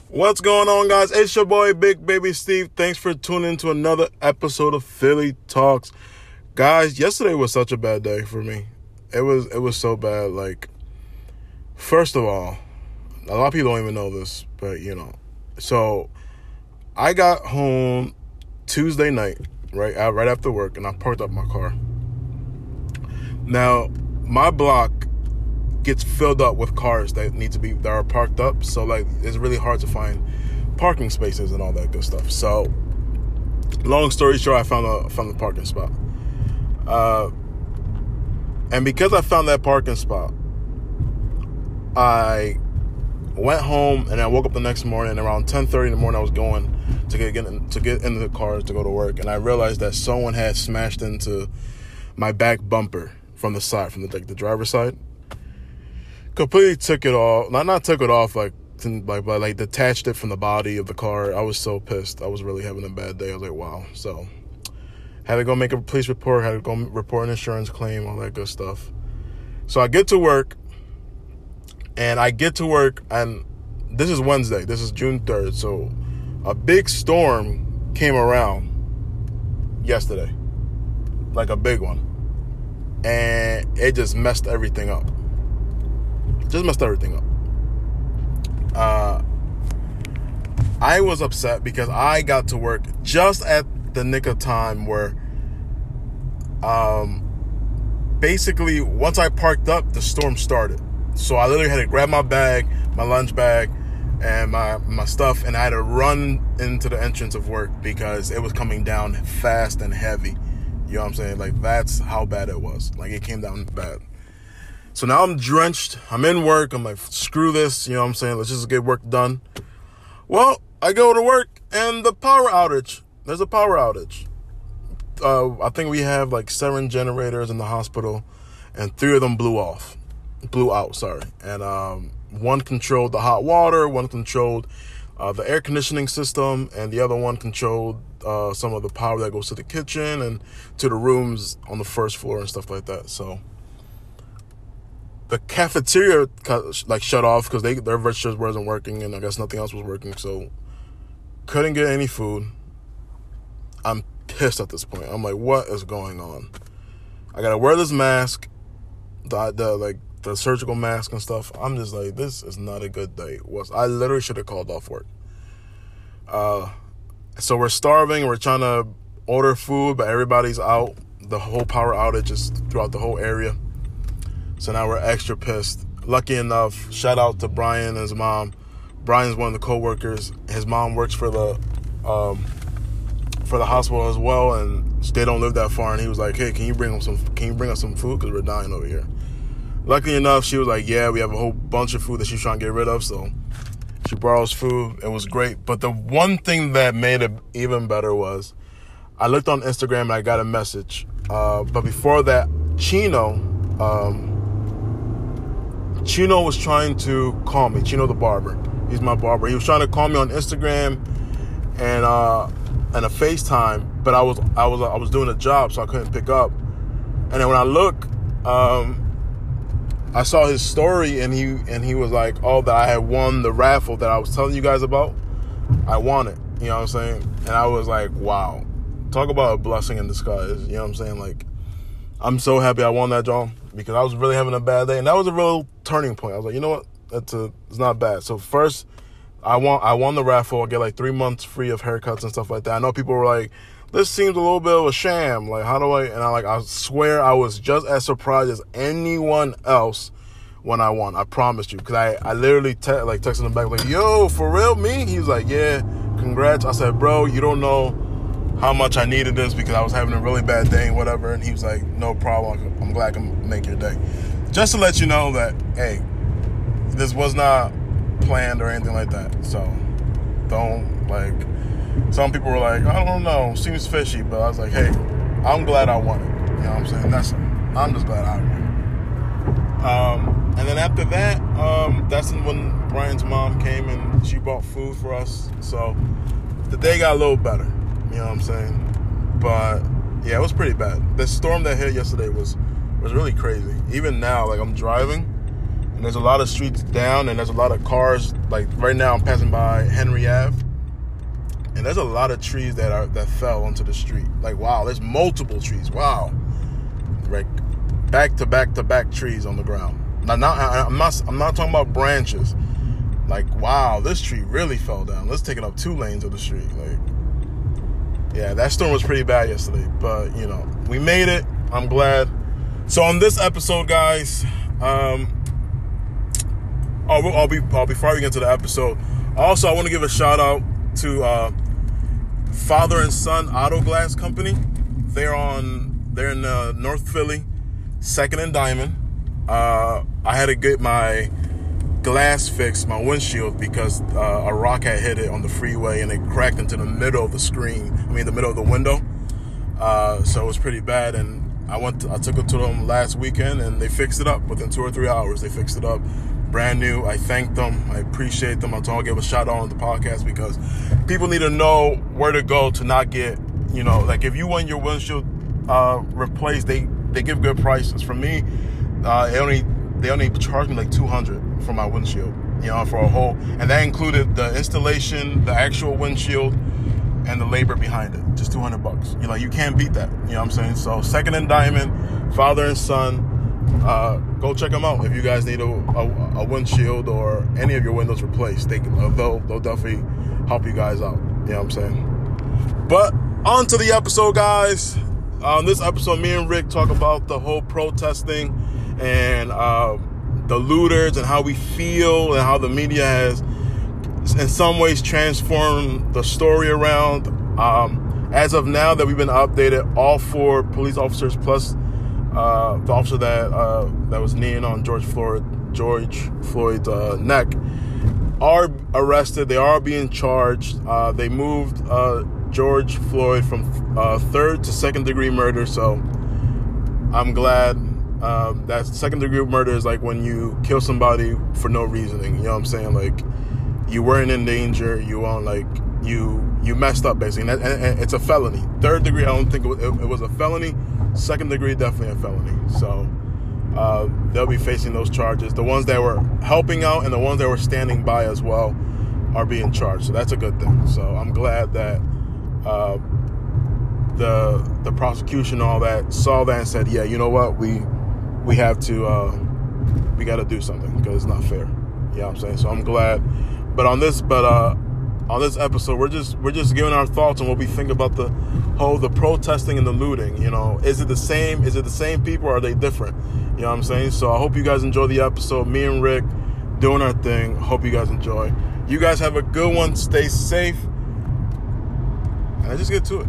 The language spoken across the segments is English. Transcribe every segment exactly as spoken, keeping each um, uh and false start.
What's going on, guys? It's your boy, Big Baby Steve. Thanks for tuning into another episode of Philly Talks. Guys, yesterday was such a bad day for me. It was it was so bad. Like, first of all, a lot of people don't even know this, but, you know. So, I got home Tuesday night, right, right after work, and I parked up my car. Now, my block gets filled up with cars that need to be that are parked up, so like it's really hard to find parking spaces and all that good stuff. So, long story short, I found a found a parking spot, uh, and because I found that parking spot, I went home and I woke up the next morning around ten thirty in the morning. I was going to get, get in, to get into the car to go to work, and I realized that someone had smashed into my back bumper from the side, from the like the driver's side. Completely took it off. Not not took it off, like, like, but like detached it from the body of the car. I was so pissed. I was really having a bad day. I was like, wow. So, had to go make a police report. Had to go report an insurance claim, all that good stuff. So I get to work, and I get to work, and this is Wednesday. This is June third. So, a big storm came around yesterday, like a big one, and it just messed everything up. Just messed everything up. Uh, I was upset because I got to work just at the nick of time where, um, basically once I parked up, the storm started. So I literally had to grab my bag, my lunch bag, and my my stuff, and I had to run into the entrance of work because it was coming down fast and heavy. You know what I'm saying? Like, that's how bad it was. Like, it came down bad. So now I'm drenched. I'm in work. I'm like, screw this. You know what I'm saying? Let's just get work done. Well, I go to work and the power outage. There's a power outage. Uh, I think we have like seven generators in the hospital, and three of them blew off. Blew out, sorry. And um, one controlled the hot water, one controlled uh, the air conditioning system, and the other one controlled uh, some of the power that goes to the kitchen and to the rooms on the first floor and stuff like that. So the cafeteria like shut off because they their registers wasn't working, and I guess nothing else was working, so couldn't get any food. I'm pissed at this point. I'm like, what is going on? I gotta wear this mask, the, the like the surgical mask and stuff. I'm just like, this is not a good day. Was I literally should have called off work. Uh, so we're starving. We're trying to order food, but everybody's out. The whole power outage is throughout the whole area. So now we're extra pissed. Lucky enough, shout out to Brian and his mom. Brian's one of the co-workers. His mom works for the um, for the hospital as well, and they don't live that far. And he was like, "Hey, can you bring us some? Can you bring us some food? Because we're dying over here." Lucky enough, she was like, "Yeah, we have a whole bunch of food that she's trying to get rid of." So she borrows food. It was great. But the one thing that made it even better was I looked on Instagram and I got a message. Uh, but before that, Chino. Um, Chino was trying to call me. Chino the barber. He's my barber. He was trying to call me on Instagram and uh, and a FaceTime, but I was I was I was doing a job, so I couldn't pick up. And then when I look, um, I saw his story, and he and he was like, "Oh, that I had won the raffle that I was telling you guys about. I won it." You know what I'm saying? And I was like, "Wow, talk about a blessing in disguise." You know what I'm saying? Like, I'm so happy I won that job because I was really having a bad day, and that was a real turning point. I was like, you know what? That's a, it's not bad. So first, I won I won the raffle. I get like three months free of haircuts and stuff like that. I know people were like, this seems a little bit of a sham. Like, how do I? And I like, I swear I was just as surprised as anyone else when I won. I promised you, because I, I literally te- like texted him back like, yo, for real, me? He was like, yeah, congrats. I said, bro, you don't know how much I needed this because I was having a really bad day and whatever. And he was like, no problem. I'm glad I can make your day. Just to let you know that, hey, this was not planned or anything like that. So don't, like, some people were like, I don't know, seems fishy. But I was like, hey, I'm glad I won it. You know what I'm saying? That's it. I'm just glad I won. Um, and then after that, um, that's when Brian's mom came and she bought food for us. So the day got a little better. You know what I'm saying? But yeah, it was pretty bad. The storm that hit yesterday was was really crazy. Even now, like, I'm driving and there's a lot of streets down, and there's a lot of cars. Like right now, I'm passing by Henry Avenue, and there's a lot of trees that are that fell onto the street. Like wow, there's multiple trees. Wow, like back to back to back trees on the ground. Now, not I'm not I'm not talking about branches. Like wow, this tree really fell down. Let's take it up two lanes of the street. Like yeah, that storm was pretty bad yesterday, but you know we made it. I'm glad. So on this episode, guys, um, oh, I'll be I'll before we get into the episode. Also, I want to give a shout out to uh, Father and Son Auto Glass Company. They're on they're in uh, North Philly, Second and Diamond. Uh, I had to get my glass fixed, my windshield, because uh, a rock had hit it on the freeway and it cracked into the middle of the screen. I mean, the middle of the window. Uh, so it was pretty bad, and I went. To, I took it to them last weekend, and they fixed it up within two or three hours. They fixed it up, brand new. I thanked them. I appreciate them. I told them I'll give a shout out on the podcast because people need to know where to go to not get, you know, like if you want your windshield uh, replaced, they they give good prices. For me, uh, they only they only charged me like two hundred for my windshield, you know, for a whole, and that included the installation, the actual windshield, and the labor behind it. Just two hundred bucks. You know, you can't beat that. You know what I'm saying? So Second and Diamond, Father and Son, uh, go check them out if you guys need a, a, a windshield or any of your windows replaced. They can, they'll, they'll definitely help you guys out. You know what I'm saying? But on to the episode, guys. On this episode, me and Rick talk about the whole protesting and uh, the looters and how we feel and how the media has in some ways transformed the story around. Um, as of now that we've been updated, all four police officers plus uh, the officer that uh, that was kneeling on George Floyd George Floyd's uh, neck are arrested. They are being charged. Uh, they moved uh, George Floyd from uh, third to second degree murder. So I'm glad. Um, that second degree murder is like when you kill somebody for no reasoning. You know what I'm saying? Like, you weren't in danger. You weren't like you you messed up basically, and, that, and, and it's a felony. Third degree, I don't think it was, it, it was a felony. Second degree, definitely a felony. So uh, they'll be facing those charges. The ones that were helping out and the ones that were standing by as well are being charged. So that's a good thing. So I'm glad that uh, the the prosecution, all that, saw that and said, yeah, you know what, we we have to uh, we got to do something because it's not fair. You know what I'm saying? So I'm glad. But on this, but uh, on this episode, we're just we're just giving our thoughts on what we think about the whole the protesting and the looting. You know, is it the same? Is it the same people, or are they different? You know what I'm saying? So I hope you guys enjoy the episode. Me and Rick doing our thing. Hope you guys enjoy. You guys have a good one. Stay safe. And let's just get to it.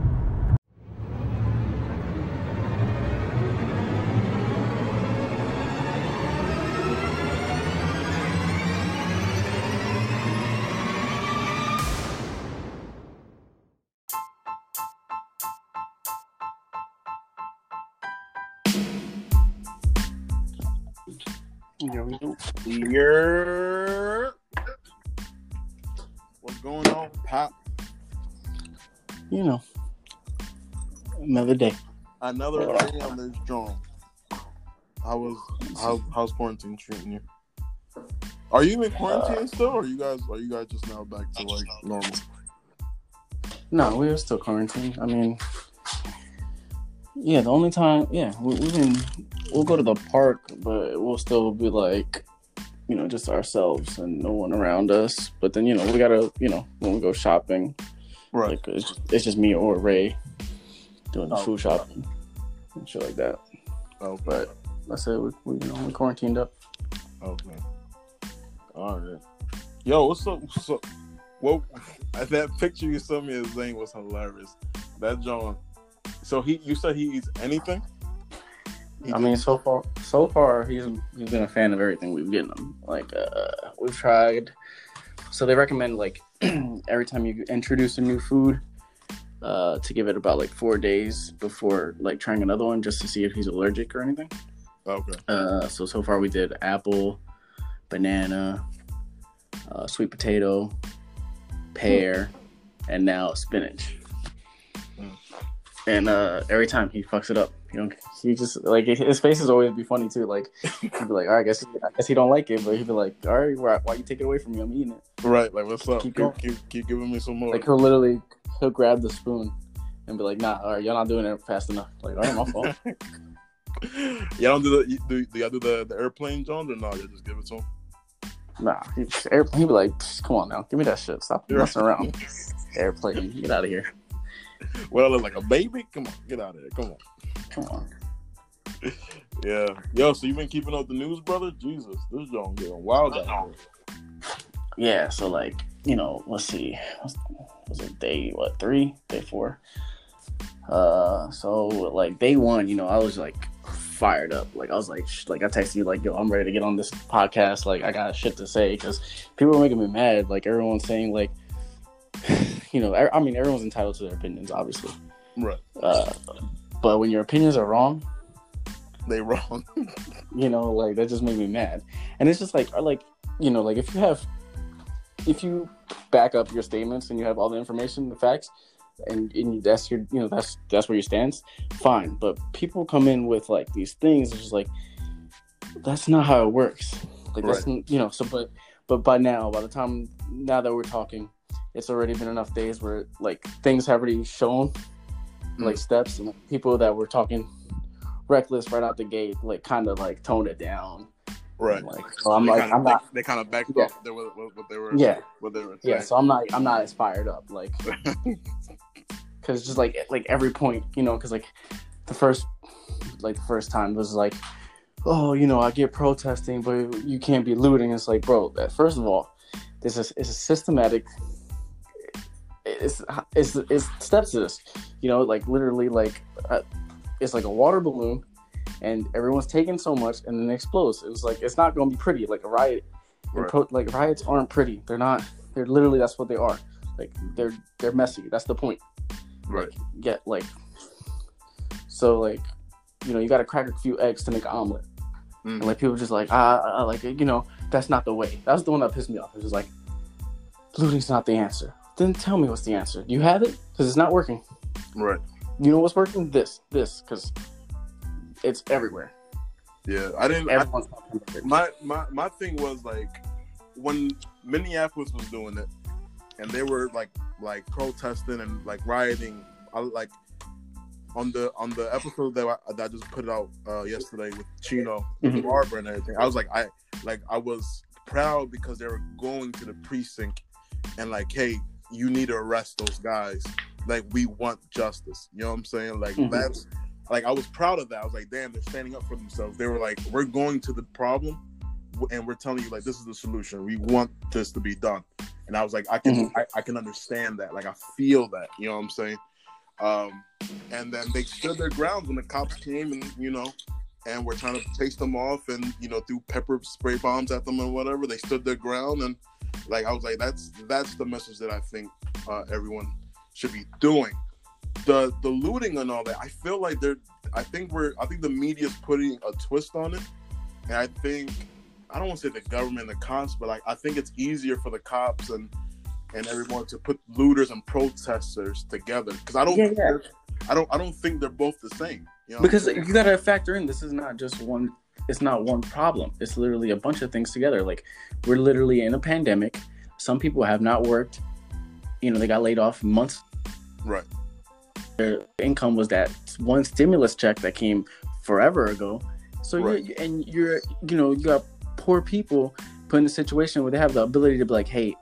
Here we go. Here. What's going on, Pop? You know, another day. Another day on this joint. How was how how's quarantine treating you? Are you in quarantine uh, still, or are you guys are you guys just now back to like normal? No, we are still quarantined. I mean, yeah, the only time, yeah, we, we can we'll go to the park, but we'll still be like, you know, just ourselves and no one around us. But then, you know, we gotta, you know, when we go shopping, right? Like it's just, it's just me or Ray doing the oh, food shopping and shit like that. Oh, but that's it. We, we you know we quarantined up. Okay. All right. Yo, what's up? What's up? Well, that picture you sent me of Zane was hilarious. That John. So he, you said he eats anything? He I mean, so far, so far he's he's been a fan of everything we've given him. Like uh, we've tried. So they recommend like every time you introduce a new food, uh, to give it about like four days before like trying another one, just to see if he's allergic or anything. Okay. Uh, so so far we did apple, banana, uh, sweet potato, pear, and now spinach. Mm. And uh, every time he fucks it up. You know, he just like his faces always be funny too. Like he'd be like, "All right, I guess I guess he don't like it," but he'd be like, "All right, why, why you take it away from me? I'm eating it." Right, like what's up? Keep Keep, keep, keep giving me some more. Like he'll literally he'll grab the spoon and be like, "Nah, all right, y'all not doing it fast enough." Like, all right, my fault. Y'all don't do the do, do y'all do the, the airplane Jones or no? You just give it to him. Nah, he he'd be like, "Come on now, give me that shit. Stop messing around." Airplane, get out of here. Well, I look like a baby. Come on, get out of here. Come on. Come on. Yeah. Yo, so you been keeping up the news, brother? Jesus, this Jones getting wild out here. Yeah, so like, you know, let's see. Was it day what, three? Day four? Uh so like day one, you know, I was like fired up. Like I was like sh- like I texted you like, yo, I'm ready to get on this podcast. Like I got shit to say because people were making me mad. Like everyone's saying like you know, I, I mean everyone's entitled to their opinions, obviously. Right. Uh but when your opinions are wrong, they wrong. You know, like that just made me mad. And it's just like like, you know, like if you have if you back up your statements and you have all the information, the facts, and, and that's your, you know, that's that's where you stand, fine. But people come in with like these things, it's just like that's not how it works. Like that's right. You know. So, but but by now, by the time now that we're talking, it's already been enough days where like things have already shown, mm. like steps, and people that were talking reckless right out the gate, like kind of like toned it down. Right. Like, so I'm they like, kinda, I'm not. They, they kind of backed yeah. off what, what, what they were. Yeah. What they were. Yeah. Saying. So I'm not. I'm not as fired up. Like, because just like like every point, you know, because like the first, like the first time was like, oh, you know, I get protesting, but you can't be looting. It's like, bro, that first of all, this is it's a systematic. It's it's it's steps to this, you know, like literally like uh, it's like a water balloon. And everyone's taking so much, and then it explodes. It was like it's not going to be pretty. Like a riot, right. pro- like riots aren't pretty. They're not. They're literally that's what they are. Like they're they're messy. That's the point. Right. Like, yeah. Like so, like you know, you got to crack a few eggs to make an omelet. Mm. And like people just like ah, ah, like you know, that's not the way. That was the one that pissed me off. It was like looting's not the answer. Then tell me what's the answer. Do you have it? Because it's not working. Right. You know what's working? This, this, because. It's everywhere. Yeah, I didn't. I, talking my my my thing was like when Minneapolis was doing it, and they were like like protesting and like rioting. I like on the on the episode that I, that I just put out uh, yesterday with Chino, with mm-hmm. Barbara and everything. I was like I like I was proud because they were going to the precinct and like, hey, you need to arrest those guys. Like we want justice. You know what I'm saying? Like mm-hmm. that's. Like, I was proud of that. I was like, damn, they're standing up for themselves. They were like, we're going to the problem, and we're telling you, like, this is the solution. We want this to be done. And I was like, I can mm-hmm. I, I can understand that. Like, I feel that. You know what I'm saying? Um, and then they stood their ground when the cops came and, you know, and we're trying to chase them off and, you know, threw pepper spray bombs at them and whatever. They stood their ground. And, like, I was like, that's that's the message that I think uh, everyone should be doing. The the looting and all that, I feel like they're. I think we're. I think the media's putting a twist on it, and I think I don't want to say the government, the cops, but like I think it's easier for the cops and and everyone to put looters and protesters together because I don't. Yeah, yeah. I don't. I don't think they're both the same. You know because you got to factor in. This is not just one. It's not one problem. It's literally a bunch of things together. Like we're literally in a pandemic. Some people have not worked. You know, they got laid off months. Right. Their income was that one stimulus check that came forever ago. So right. you're, and you're, you know, you got poor people put in a situation where they have the ability to be like, hey,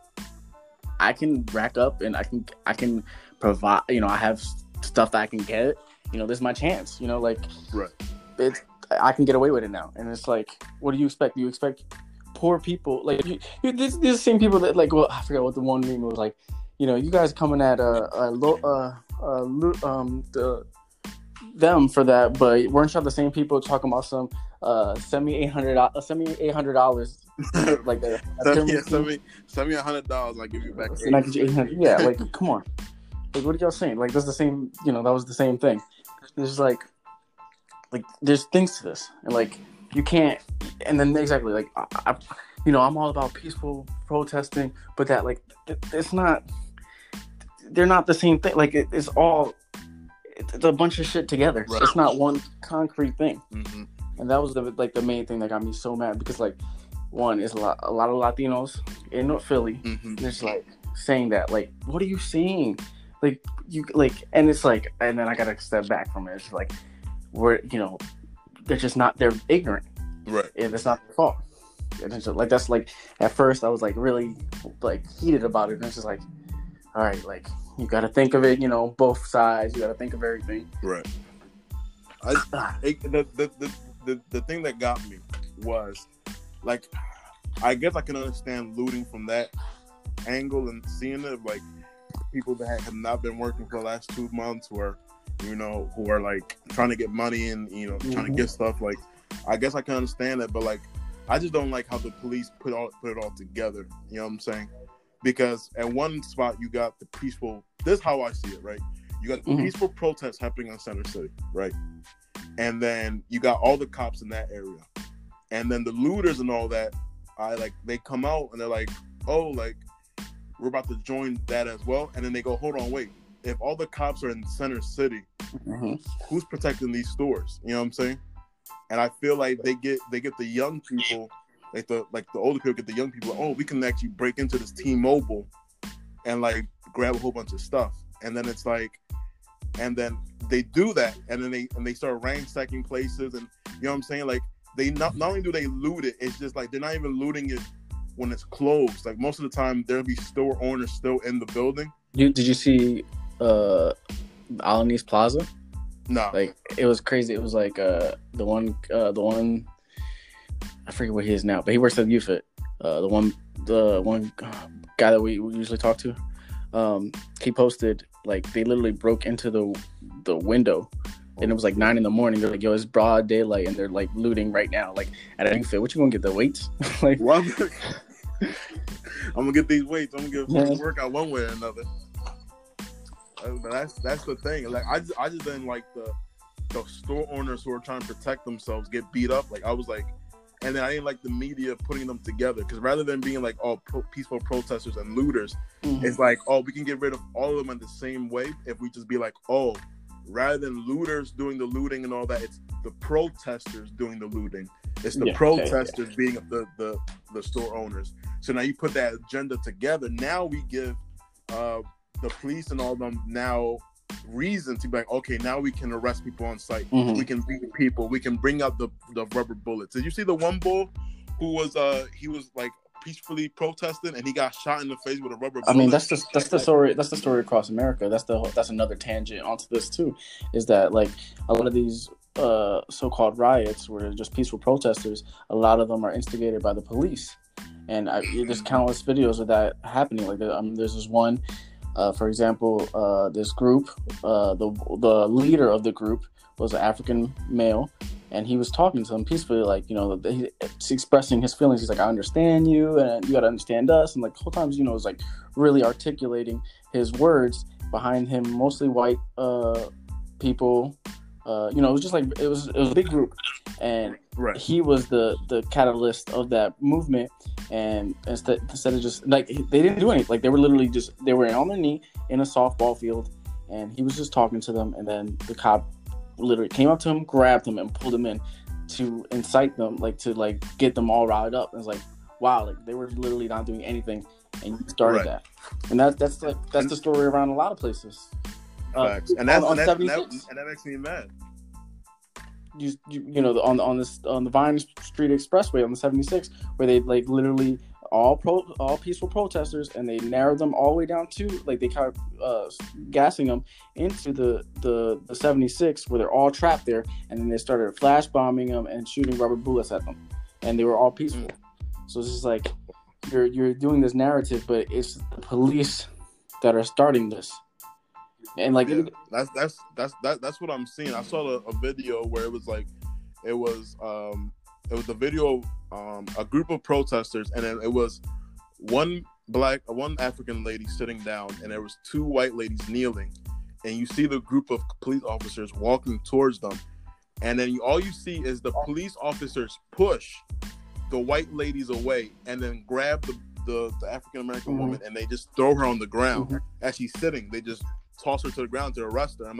I can rack up and I can, I can provide, you know, I have stuff that I can get, you know, this is my chance, you know, like, right. It's, I can get away with it now. And it's like, what do you expect? Do you expect poor people, like, you, you, these, these same people that like, well, I forgot what the one meme was like, you know, you guys coming at a, a low, uh, uh, um, the them for that, but weren't y'all the same people talking about some uh, send me eight hundred, uh, send me eight hundred dollars, like that? send, me, send me, send me a hundred dollars. I'll give you back. eight hundred Yeah, like come on, like what are y'all saying? Like that's the same, you know, that was the same thing. There's like, like there's things to this, and like you can't, and then exactly like I, I you know, I'm all about peaceful protesting, but that like it, it's not. They're not the same thing. Like it, it's all, it's a bunch of shit together. Right. It's not one concrete thing. Mm-hmm. And that was the like the main thing that got me so mad because like one is a lot a lot of Latinos in North Philly. Mm-hmm. Just like saying that like, what are you seeing? Like you like, and it's like, and then I gotta step back from it. It's like we're you know they're just not they're ignorant. Right. And it's not their fault. And it's just, like that's like at first I was like really like heated about it, and it's just like, all right, like you got to think of it, you know, both sides. You got to think of everything. Right. I it, the, the the the the thing that got me was like, I guess I can understand looting from that angle and seeing it like people that have not been working for the last two months, who are you know who are like trying to get money and you know trying Mm-hmm. to get stuff. Like, I guess I can understand that, but like. I just don't like how the police put all put it all together. You know what I'm saying? Because at one spot you got the peaceful. This is how I see it, right? You got the Mm-hmm. peaceful protests happening on Center City, right? And then you got all the cops in that area, and then the looters and all that. I like they come out and they're like, "Oh, like we're about to join that as well." And then they go, "Hold on, wait. If all the cops are in Center City, Mm-hmm. who's protecting these stores?" You know what I'm saying? And I feel like they get they get the young people, like the like the older people get the young people. Oh, we can actually break into this T-Mobile and like grab a whole bunch of stuff. And then it's like, and then they do that, and then they and they start ransacking places, and you know what I'm saying? Like they not not only do they loot it, it's just like they're not even looting it when it's closed. Like most of the time, there'll be store owners still in the building. You did you see uh, Alanis Plaza? No, Like it was crazy. It was like uh the one uh the one I forget what he is now, but he works at U F I T. Uh, the one the one guy that we, we usually talk to. Um, he posted like they literally broke into the the window, and it was like nine in the morning. They're like, "Yo, it's broad daylight," and they're like looting right now. Like at a U F I T, what you gonna get the weights? Like, well, I'm gonna get these weights. I'm gonna get Yeah. work out one way or another. Uh, But that's that's the thing. Like I just, I just didn't like the the store owners who are trying to protect themselves get beat up. Like I was like, and then I didn't like the media putting them together because rather than being like all pro- peaceful protesters and looters, mhm. it's like, oh, we can get rid of all of them in the same way if we just be like, oh, rather than looters doing the looting and all that, it's the protesters doing the looting. It's the Yeah, protesters yeah, yeah. being the, the the store owners. So now you put that agenda together. Now we give uh, the police and all of them now reason to be like, okay, now we can arrest people on site. Mhm. We can beat people. We can bring out the, the rubber bullets. Did you see the one bull who was uh he was like peacefully protesting and he got shot in the face with a rubber bullet? I mean, that's the that's the story. That's the story across America. That's the that's another tangent onto this too. Is that like a lot of these uh, so-called riots, where they're just peaceful protesters, a lot of them are instigated by the police, and I, there's countless videos of that happening. Like um, there's this one, uh, for example, uh, this group, uh, the the leader of the group was an African male. And he was talking to them peacefully, like, you know, he's expressing his feelings. He's like, I understand you, and you got to understand us. And like the whole time, you know, it was like really articulating his words behind him, mostly white uh, people. Uh, you know, it was just like, it was it was a big group. And right. he was the, the catalyst of that movement. And instead, instead of just, like, they didn't do anything. Like, they were literally just, they were on their knee in a softball field. And he was just talking to them. And then the cop literally came up to him, grabbed him, and pulled him in to incite them, like to like get them all riled up. And it's like, wow, like they were literally not doing anything, and you started right. that. And that's that's like that's the story around a lot of places. Facts. Uh, and that's on, on and, that, and, that, and that makes me mad. You you, you know on on this on the Vine Street Expressway on the seventy-six, where they like literally all pro all peaceful protesters, and they narrowed them all the way down to like they kind of uh, gassing them into the, the the seventy-six, where they're all trapped there, and then they started flash bombing them and shooting rubber bullets at them, and they were all peaceful. Mm. So it's just like you're you're doing this narrative, but it's the police that are starting this, and like yeah, it, that's that's that's that, that's what I'm seeing. I saw a, a video where it was like it was um it was a video of um, a group of protesters, and then it was one black, one African lady sitting down, and there was two white ladies kneeling, and you see the group of police officers walking towards them, and then you, all you see is the police officers push the white ladies away, and then grab the, the, the African American mm-hmm. woman, and they just throw her on the ground mm-hmm. as she's sitting. They just toss her to the ground to arrest her. I'm like,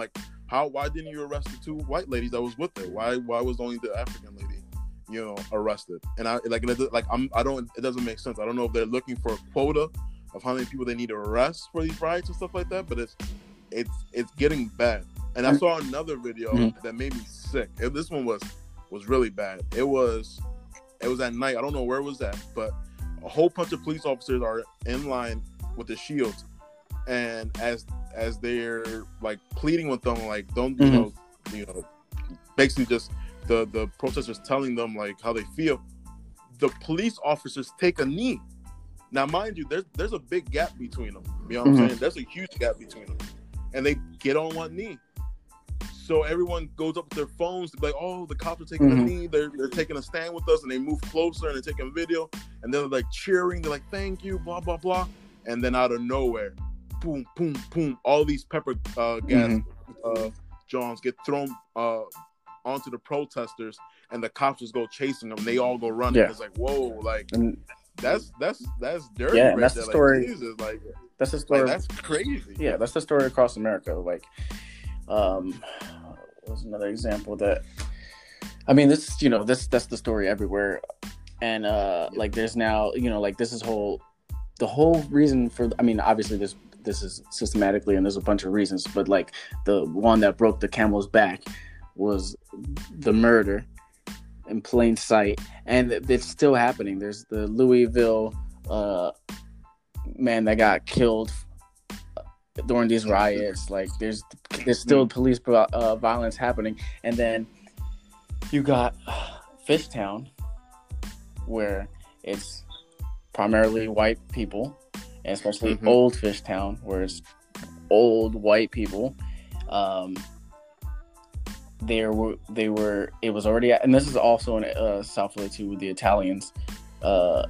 How? Why didn't you arrest the two white ladies that was with her? Why? Why was only the African lady, you know, arrested? And I like, like I'm, I don't. It doesn't make sense. I don't know if they're looking for a quota of how many people they need to arrest for these riots and stuff like that. But it's, it's, it's getting bad. And I saw another video mm-hmm. that made me sick. It, this one was, was really bad. It was, it was at night. I don't know where it was at, but a whole bunch of police officers are in line with the shields, and as as they're like pleading with them, like don't you mm-hmm. know, you know, basically just the the protesters telling them like how they feel. The police officers take a knee. Now, mind you, there's there's a big gap between them. You know what mm-hmm. I'm saying? There's a huge gap between them, and they get on one knee. So everyone goes up with their phones to be like, "Oh, the cops are taking mm-hmm. a knee. They're they're taking a stand with us," and they move closer and they're taking video, and they're like cheering. They're like, "Thank you," blah blah blah, and then out of nowhere, boom, boom, boom, all these pepper uh, gas mm-hmm. uh, Johns get thrown uh, onto the protesters, and the cops just go chasing them. They all go running. Yeah. It's like, whoa, like and, that's that's that's dirty. Yeah, right that's there. the story. Like, Jesus, like that's the story. Like, that's crazy. Yeah, that's the story across America. Like, um. was another example that I mean this you know this that's the story everywhere, and uh like there's now you know like this is whole the whole reason for I mean obviously this this is systematically and there's a bunch of reasons, but like the one that broke the camel's back was the murder in plain sight, and it's still happening. There's the Louisville uh man that got killed during these riots. Like there's there's still police uh, violence happening, and then you got Fishtown, where it's primarily white people, and especially mm-hmm. old Fishtown, where it's old white people. Um, there were they were it was already, and this is also in uh, South Philly too with the Italians. Uh,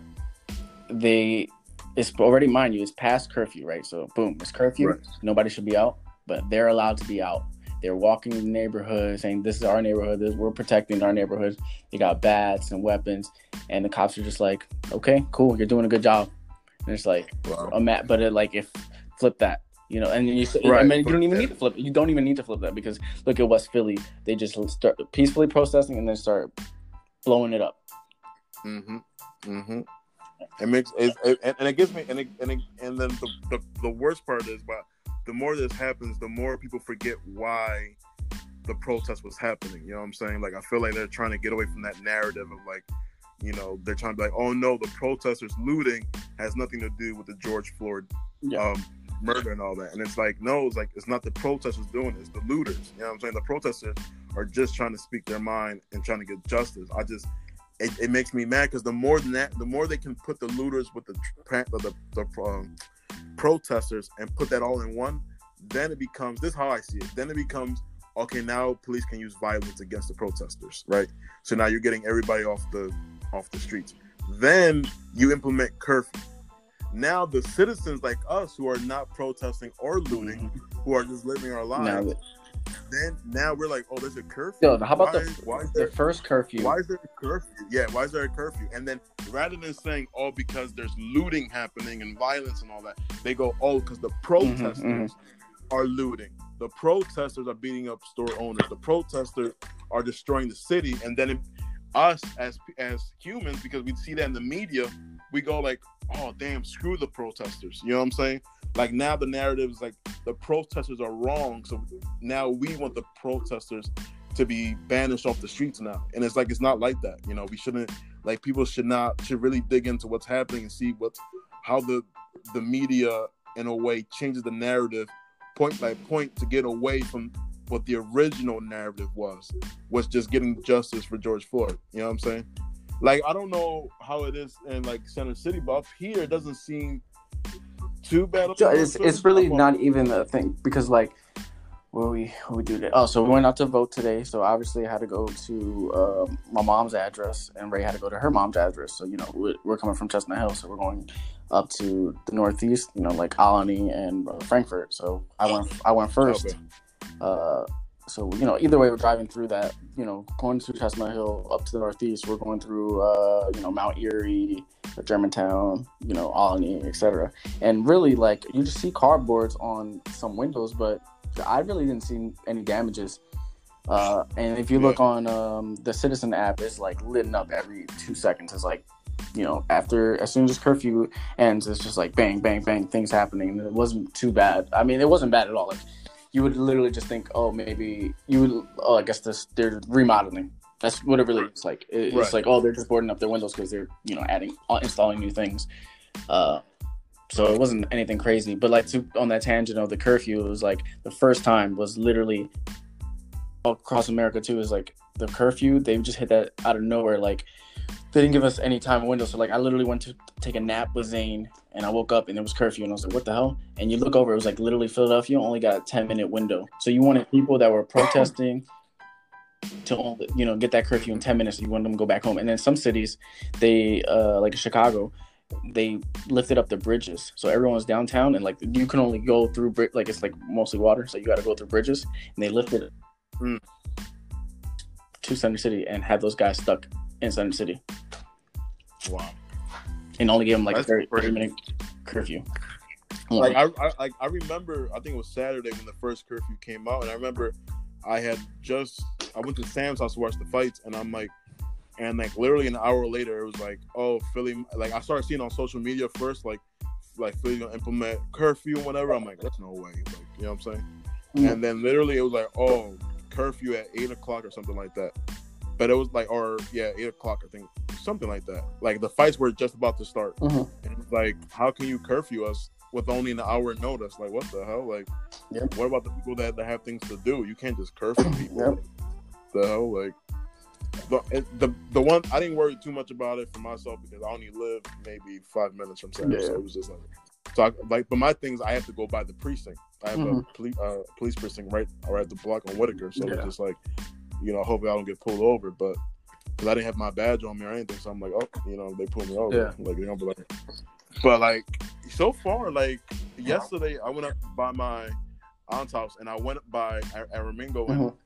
they. It's already, mind you, it's past curfew, right? So, boom, it's curfew. Right. Nobody should be out, but they're allowed to be out. They're walking in the neighborhood saying, this is our neighborhood. This, we're protecting our neighborhood. They got bats and weapons. And the cops are just like, okay, cool. You're doing a good job. And it's like, wow. a mat, but it, like, if flip that, you know, and you right. I mean, you don't even need to flip it. You don't even need to flip that, because look at West Philly. They just start peacefully protesting and then start blowing it up. Mm-hmm. Mm-hmm. It makes it, it, and it gives me and it, and it, and then the, the the worst part is, but the more this happens, the more people forget why the protest was happening. You know what I'm saying? Like, I feel like they're trying to get away from that narrative of like, you know, they're trying to be like, oh no, the protesters looting has nothing to do with the George Floyd yeah. um, murder and all that. And it's like, no, it's like it's not the protesters doing it, it's the looters. You know what I'm saying? The protesters are just trying to speak their mind and trying to get justice. I just It, it makes me mad, because the more than that, the more they can put the looters with the the, the um, protesters and put that all in one, then it becomes, this is how I see it, then it becomes, okay, now police can use violence against the protesters, right? So now you're getting everybody off the off the streets. Then you implement curfew. Now the citizens like us who are not protesting or looting, who are just living our lives, now, then now we're like, oh, there's a curfew. Yo, how about why, the, why is there, the first curfew? Why is there a curfew? Yeah, why is there a curfew? And then rather than saying, oh, because there's looting happening and violence and all that, they go, oh, because the protesters mm-hmm, mm-hmm. are looting. The protesters are beating up store owners. The protesters are destroying the city. And then it, us as as humans, because we see that in the media, we go like, oh, damn, screw the protesters. You know what I'm saying? Like, now the narrative is like the protesters are wrong, so now we want the protesters to be banished off the streets now. And it's like, it's not like that. You know, we shouldn't, like, people should not, should really dig into what's happening and see what's, how the the media, in a way, changes the narrative point by point to get away from what the original narrative was, was just getting justice for George Floyd. You know what I'm saying? Like, I don't know how it is in, like, Center City, but up here, it doesn't seem too bad. It's, it's really not even a thing, because, like, what we what we do that? Oh, so we went out to vote today. So obviously, I had to go to uh, my mom's address, and Ray had to go to her mom's address. So, you know, we're, we're coming from Chestnut Hill, so we're going up to the Northeast. You know, like Albany and uh, Frankfort. So I went I went first. Okay. Uh, so you know, either way, we're driving through that. You know, going to Chestnut Hill up to the Northeast. We're going through uh, you know, Mount Erie, Germantown, you know, Albany, et cetera. And really, like, you just see cardboards on some windows, but I really didn't see any damages. Uh, and if you look yeah. on um, the Citizen app, it's like lit up every two seconds. It's like, you know, after as soon as curfew ends, it's just like bang, bang, bang, things happening. And it wasn't too bad. I mean, it wasn't bad at all. Like you would literally just think, oh, maybe you would. Oh, I guess this they're remodeling. That's what it really looks like. It's right. like, oh, they're just boarding up their windows because they're, you know, adding, installing new things. Uh, so it wasn't anything crazy. But like to, on that tangent of the curfew, it was like the first time was literally across America too. Is like the curfew. They just hit that out of nowhere. Like they didn't give us any time window. So like I literally went to take a nap with Zane, and I woke up and it was curfew, and I was like, what the hell? And you look over, it was like literally Philadelphia only got a ten minute window. So you wanted people that were protesting to only, you know, get that curfew in ten minutes. You want them to go back home. And then some cities, they uh like Chicago, they lifted up the bridges, so everyone's downtown, and like you can only go through like it's like mostly water, so you got to go through bridges, and they lifted it mm. to Center City and had those guys stuck in Center City. Wow! And only gave them like That's a thirty, thirty minute curfew. Like I, I like I remember, I think it was Saturday when the first curfew came out, and I remember I had just I went to Sam's house to watch the fights, and I'm like. And like literally an hour later, it was like, oh, Philly. Like I started seeing on social media first, like, like Philly gonna implement curfew and whatever. I'm like, that's no way. Like, you know what I'm saying? Mm-hmm. And then literally it was like, oh, curfew at eight o'clock or something like that. But it was like, or yeah, eight o'clock, I think, something like that. Like the fights were just about to start, mm-hmm. and it was like, how can you curfew us with only an hour notice? Like, what the hell? Like, yep. What about the people that, that have things to do? You can't just curfew people. Yep. Like, the hell, like. The, the the one I didn't worry too much about it for myself because I only live maybe five minutes from Sam, yeah. So it was just like so I, like. But my things I have to go by the precinct. I have mm-hmm. a police uh, police precinct right right at the block on Whitaker, so yeah. It's just like you know, hopefully I don't get pulled over, but because I didn't have my badge on me or anything, so I'm like, oh, you know, they pull me over, yeah. Like they don't be like. But like so far, like yesterday, I went up by my aunt's house and I went by Aramingo and. Mm-hmm.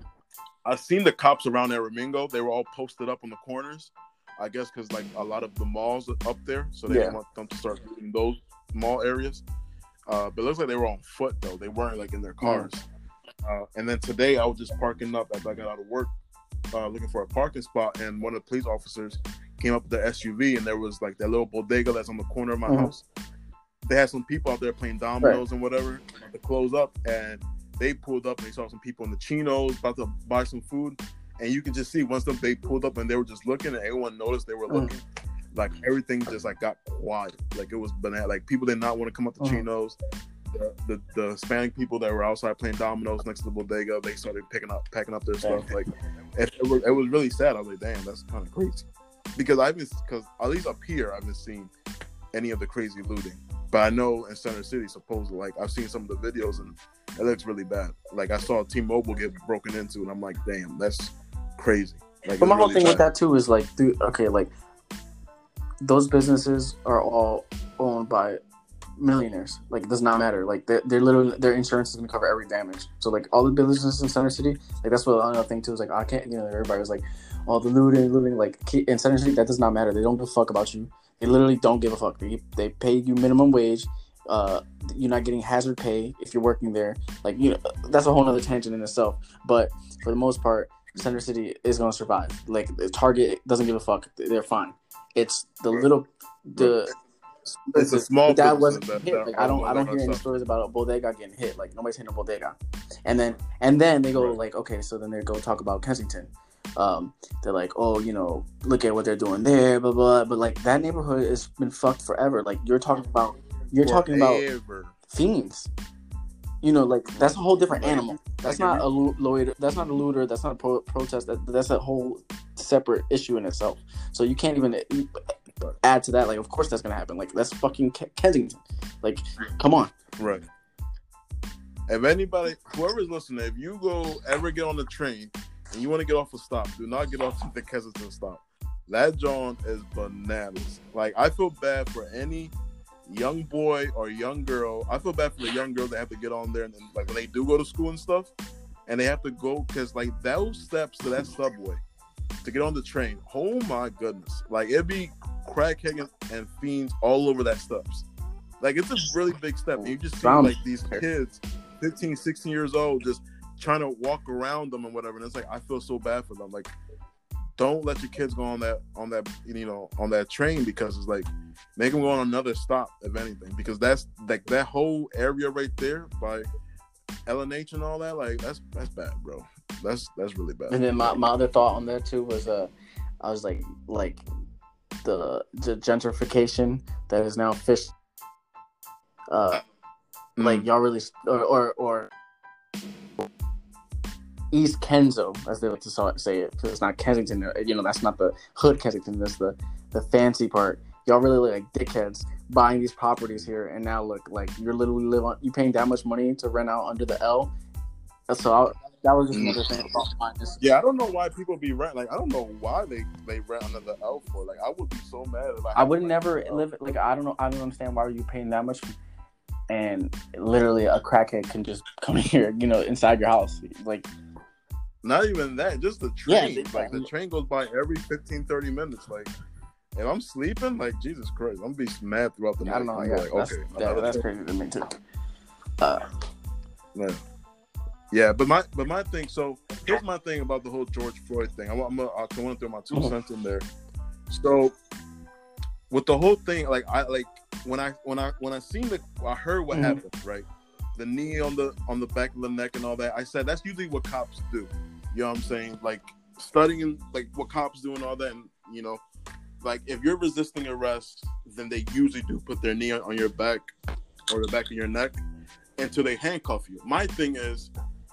I seen the cops around Aramingo. They were all posted up on the corners. I guess because like a lot of the malls are up there, so they yeah. want them to start in those mall areas. Uh, but it looks like they were on foot though. They weren't like in their cars. Mm. Uh, and then today I was just parking up as I got out of work, uh, looking for a parking spot, and one of the police officers came up with the S U V, and there was like that little bodega that's on the corner of my mm-hmm. house. They had some people out there playing dominoes right. and whatever to close up, and they pulled up and they saw some people in the chinos about to buy some food, and you can just see once them they pulled up and they were just looking, and everyone noticed they were looking. Mm. Like everything just like got quiet. Like it was banana. Like people did not want to come up to mm. chinos. The, the the Hispanic people that were outside playing dominoes next to the bodega, they started picking up packing up their stuff. Like it, it, was, it was really sad. I was like, damn, that's kind of crazy. Because I haven't, because at least up here, I haven't seen any of the crazy looting. But I know in Center City, supposedly, like I've seen some of the videos and it looks really bad. Like I saw T-Mobile get broken into, and I'm like, damn, that's crazy. Like, but my whole really thing bad. with that too is like, dude, okay, like those businesses are all owned by millionaires. Like it does not matter. Like they're, they're literally their insurance is gonna cover every damage. So like all the businesses in Center City, like that's what another thing too is like I can't. You know, everybody was like, all oh, the looting, looting. Like in Center City, that does not matter. They don't give a fuck about you. They literally don't give a fuck. They they pay you minimum wage. Uh, you're not getting hazard pay if you're working there. Like you know, that's a whole other tangent in itself. But for the most part, Center City is gonna survive. Like Target doesn't give a fuck. They're fine. It's the little the. It's a small that wasn't that, hit. That, like, I don't I don't hear any stuff. Stories about a bodega getting hit. Like nobody's hitting a bodega. And then and then they go right. like okay, so then they go talk about Kensington. Um, they're like, oh, you know, look at what they're doing there, blah blah. But like that neighborhood has been fucked forever. Like you're talking about, you're forever. talking about fiends. You know, like that's a whole different animal. That's not a lawyer. That's not a looter. That's not a pro- protest. That, that's a whole separate issue in itself. So you can't even add to that. Like, of course that's gonna happen. Like that's fucking Kensington. Like, come on. Right. If anybody, whoever's listening, if you go ever get on the train and you want to get off a stop, do not get off the Kensington stop. That John is bananas. Like, I feel bad for any young boy or young girl. I feel bad for the young girls that have to get on there and, and like when they do go to school and stuff, and they have to go because like those steps to that subway to get on the train. Oh my goodness! Like it'd be crackheads and fiends all over that steps. Like it's a really big step. And you just see like these kids fifteen, sixteen years old, just trying to walk around them and whatever. And it's like, I feel so bad for them. Like, don't let your kids go on that, on that, you know, on that train, because it's like, make them go on another stop, if anything, because that's like that whole area right there by L N H and all that. Like, that's, that's bad, bro. That's, that's really bad. And then my, my other thought on that too was, uh, I was like, like the, the gentrification that is now fish, uh, mm. like y'all really, or, or, or East Kenzo, as they like to say it, because it's not Kensington. You know, that's not the hood Kensington. That's the, the fancy part. Y'all really look like dickheads buying these properties here, and now look like you're literally live on. You paying that much money to rent out under the L. So I, that was just another thing about mine. Yeah, I don't know why people be rent. Like, I don't know why they, they rent under the L for. Like, I would be so mad if I. I would like, never live. Like, I don't know. I don't understand why are you paying that much, and literally a crackhead can just come here, you know, inside your house, like. Not even that, just the train. Yeah, like, the train goes by every fifteen, thirty minutes. Like, if I'm sleeping, like, Jesus Christ, I'm going to be mad throughout the night. I don't know. I'm Yeah, like, that's, okay. yeah, that's crazy to me, too. Uh, yeah. yeah, but my but my thing, so here's my thing about the whole George Floyd thing. I'm, I'm gonna, I want to throw my two mm-hmm. cents in there. So, with the whole thing, like, I, like, when I, when I, when I seen the, I heard what mm-hmm. happened, right? The knee on the, on the back of the neck and all that. I said, that's usually what cops do. You know what I'm saying? Like, studying, like, what cops do and all that. And, you know, like, if you're resisting arrest, then they usually do put their knee on your back or the back of your neck until they handcuff you. My thing is,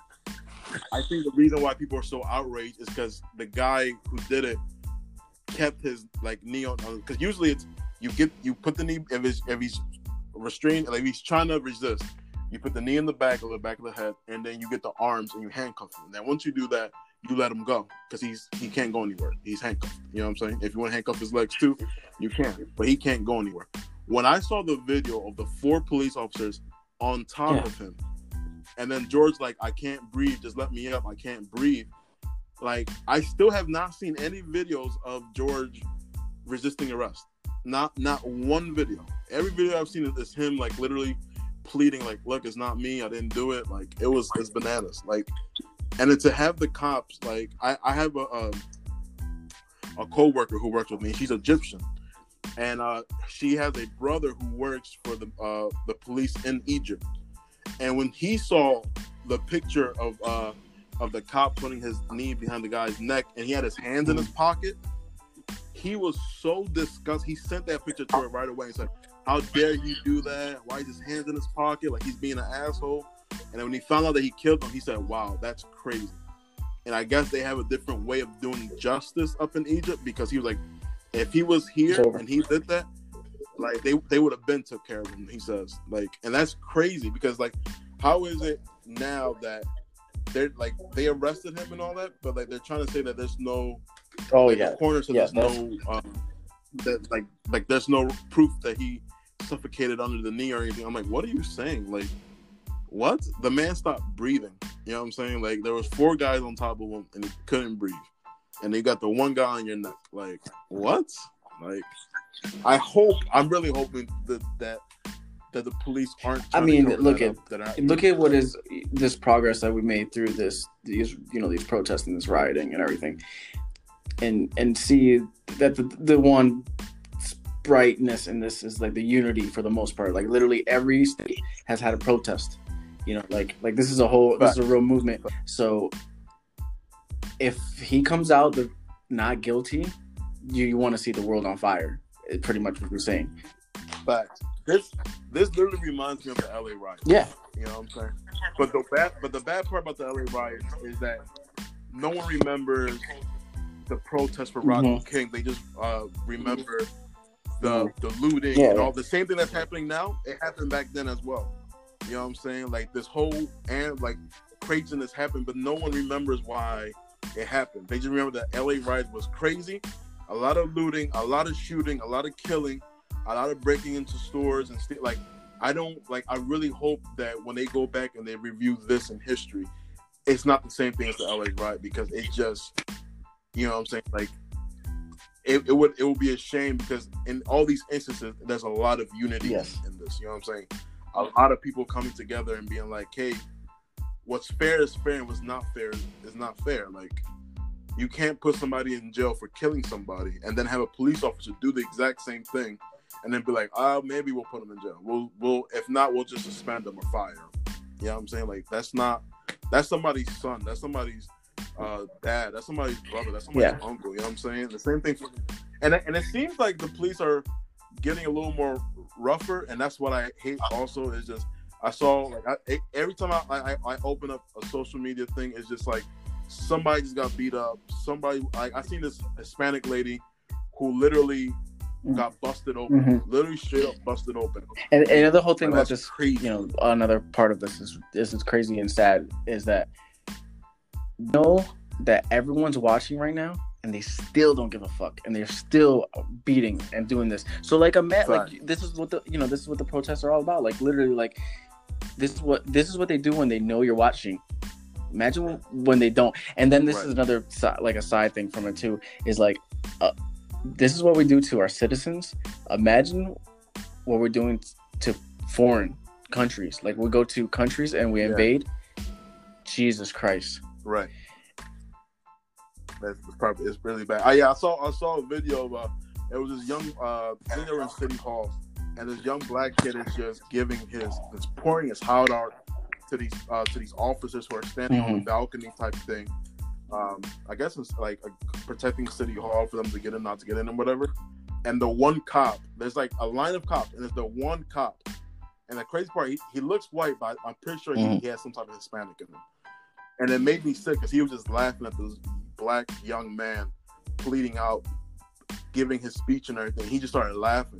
I think the reason why people are so outraged is because the guy who did it kept his, like, knee on. Because usually it's, you get, you put the knee, if, it's, if he's restrained, like, if he's trying to resist, you put the knee in the back of the back of the head, and then you get the arms and you handcuff him. Now, once you do that, you let him go because he's he can't go anywhere. He's handcuffed. You know what I'm saying? If you want to handcuff his legs too, you can, but he can't go anywhere. When I saw the video of the four police officers on top yeah. of him, and then George like, I can't breathe, just let me up, I can't breathe. Like, I still have not seen any videos of George resisting arrest. Not not one video. Every video I've seen is him like literally pleading like, look, it's not me, I didn't do it. Like, it was it's bananas. Like, and then to have the cops, like, I, I have a, a a co-worker who works with me. She's Egyptian, and uh, she has a brother who works for the uh, the police in Egypt. And when he saw the picture of uh, of the cop putting his knee behind the guy's neck, and he had his hands in his pocket, he was so disgusted. He sent that picture to her right away and said, how dare you do that? Why is his hands in his pocket? Like, he's being an asshole. And then when he found out that he killed him, he said, wow, that's crazy. And I guess they have a different way of doing justice up in Egypt, because he was like, if he was here and he did that, like, they they would have been took care of him, he says. Like, and that's crazy, because, like, how is it now that they're, like, they arrested him and all that, but, like, they're trying to say that there's no, oh, like, yeah. the corner, so yeah, there's no, um, that, like, like, there's no proof that he suffocated under the knee or anything. I'm like, what are you saying? Like, what? The man stopped breathing. You know what I'm saying? Like, there was four guys on top of him and he couldn't breathe. And they got the one guy on your neck. Like, what? Like, I hope, I'm really hoping that that, that the police aren't. I mean, look at up, that I, look at what is this progress that we made through this, these, you know, these protests and this rioting and everything. And and see that the the one brightness in this is like the unity for the most part. Like, literally every state has had a protest. You know, like like this is a whole this is a real movement. So if he comes out the not guilty, you, you want to see the world on fire. It's pretty much what we're saying. But this this literally reminds me of the L A riots. Yeah. You know what I'm saying? But the bad but the bad part about the L A riots is that no one remembers the protest for Rodney mm-hmm. King. They just uh, remember the the looting yeah, and all. The same thing that's happening now, it happened back then as well. You know what I'm saying? Like, this whole and like craziness happened, but no one remembers why it happened. They just remember that L A riot was crazy. A lot of looting, a lot of shooting, a lot of killing, a lot of breaking into stores and st- like I don't like. I really hope that when they go back and they review this in history, it's not the same thing as the L A riot, because it just, you know what I'm saying? Like, it, it would it would be a shame, because in all these instances, there's a lot of unity yes. in this. You know what I'm saying? A lot of people coming together and being like, hey, what's fair is fair and what's not fair is not fair. Like, you can't put somebody in jail for killing somebody and then have a police officer do the exact same thing and then be like, oh, maybe we'll put them in jail. We'll, we'll, if not, we'll just suspend them or fire them. You know what I'm saying? Like, that's not, that's somebody's son. That's somebody's uh, dad. That's somebody's brother. That's somebody's yeah. uncle. You know what I'm saying? The same thing for, and and it seems like the police are getting a little more rougher, and that's what I hate. Also, is just I saw like I, every time I, I I open up a social media thing, it's just like somebody just got beat up. Somebody like I seen this Hispanic lady who literally mm-hmm. got busted open, mm-hmm. literally straight up busted open. And, and the whole thing like, about this, crazy. You know, another part of this is this is crazy and sad is that know that everyone's watching right now. And they still don't give a fuck, and they're still beating and doing this. So, like, a man, like this is what the you know this is what the protests are all about. Like, literally, like this is what this is what they do when they know you're watching. Imagine when, when they don't. And then this right. is another like a side thing from it too. Is like, uh, this is what we do to our citizens. Imagine what we're doing to foreign countries. Like, we go to countries and we yeah. invade. Jesus Christ! Right. It's probably it's really bad. I, yeah, I saw I saw a video of uh, it was this young uh, I think they were in City Hall, and this young black kid is just giving his, it's pouring his heart out to these uh, to these officers who are standing mm-hmm. on the balcony type thing. Um, I guess it's like a, protecting City Hall for them to get in, not to get in, and whatever. And the one cop, there's like a line of cops, and there's the one cop. And the crazy part, he, he looks white, but I'm pretty sure mm-hmm. he, he has some type of Hispanic in him. And it made me sick because he was just laughing at this black young man pleading out, giving his speech and everything. He just started laughing,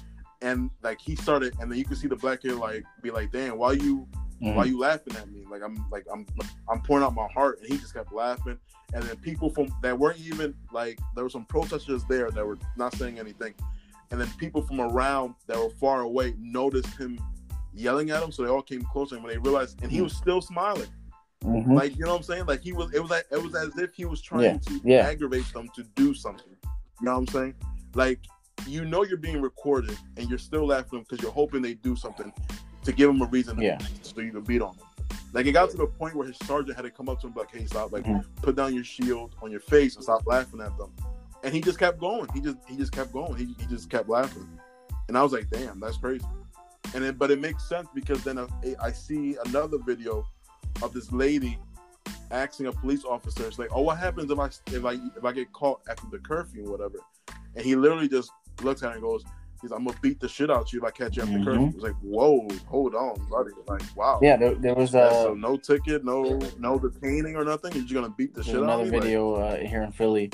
and like he started, and then you could see the black kid like be like, "Damn, why you, mm-hmm. why you laughing at me? Like I'm, like I'm, I'm pouring out my heart." And he just kept laughing. And then people from that weren't even like, there were some protesters there that were not saying anything, and then people from around that were far away noticed him yelling at him, so they all came closer. And when they realized, and he was still smiling. Mm-hmm. Like, you know what I'm saying? Like, he was, it was like, it was as if he was trying yeah. to yeah. aggravate them to do something. You know what I'm saying? Like, you know you're being recorded and you're still laughing because you're hoping they do something to give them a reason to, yeah. so you can beat on them. Like, it got to the point where his sergeant had to come up to him like, "Hey, stop, like, mm-hmm. put down your shield on your face and stop laughing at them." And he just kept going. He just, he just kept going. He, he just kept laughing. And I was like, damn, that's crazy. And then, but it makes sense because then I, I see another video of this lady asking a police officer, it's like, "Oh, what happens if I if I if I get caught after the curfew or whatever?" And he literally just looks at her and goes, "He's, I'm gonna beat the shit out of you if I catch you after mm-hmm. the curfew." It's like, whoa, hold on, buddy. Like, wow. Yeah, there, there was a uh, so no ticket, no no detaining or nothing. You're just gonna beat the shit out of me. Another video like, uh, here in Philly.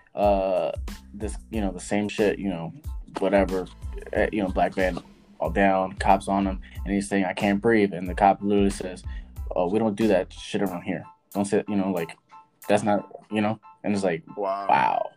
Uh, this you know the same shit. You know, whatever. Uh, you know, black man all down, cops on him, and he's saying, "I can't breathe," and the cop literally says, "Oh, we don't do that shit around here. Don't say, you know, like, that's not, you know," and it's like, wow, wow.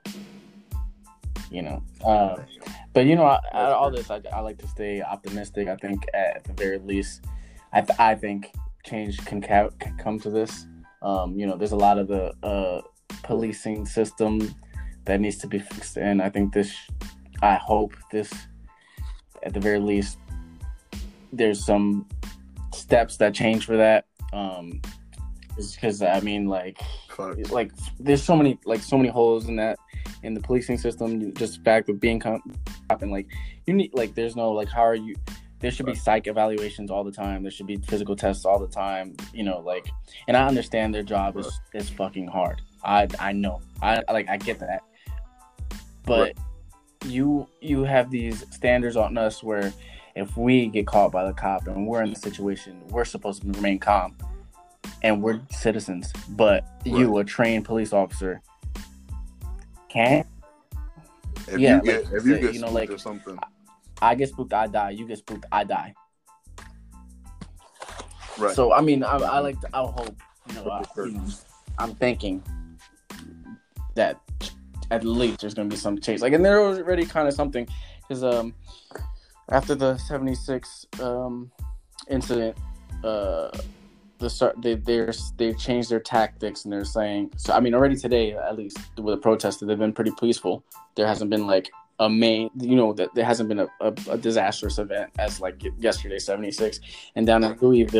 you know. Uh, but, you know, I, I, all this, I, I like to stay optimistic. I think at, at the very least, I, th- I think change can, ca- can come to this. Um, you know, there's a lot of the uh, policing system that needs to be fixed, and I think this, I hope this, at the very least, there's some steps that change for that. Um, because I mean, like, Fuck. like there's so many, like, so many holes in that in the policing system. Just the fact of being cop and like you need, like, there's no like, how are you? There should be psych evaluations all the time. There should be physical tests all the time. You know, like, and I understand their job is is fucking hard. I I know. I like I get that, but right. you you have these standards on us where if we get caught by the cop and we're in the situation, we're supposed to remain calm. And we're citizens, but right. you, a trained police officer, can't. If yeah, you get, like, if you say, get you know, like, or something, I get spooked, I die. You get spooked, I die. Right. So I mean, I, I like to. I hope, you know, I, you know, I'm thinking that at least there's gonna be some change. Like, and there was already kind of something because um, after the seventy-six um incident, uh. The start they they're they've changed their tactics and they're saying so. I mean, already today, at least with the protesters, they've been pretty peaceful. There hasn't been like a main, you know, that there hasn't been a, a, a disastrous event as like yesterday, seventy-six, and down in Louisville,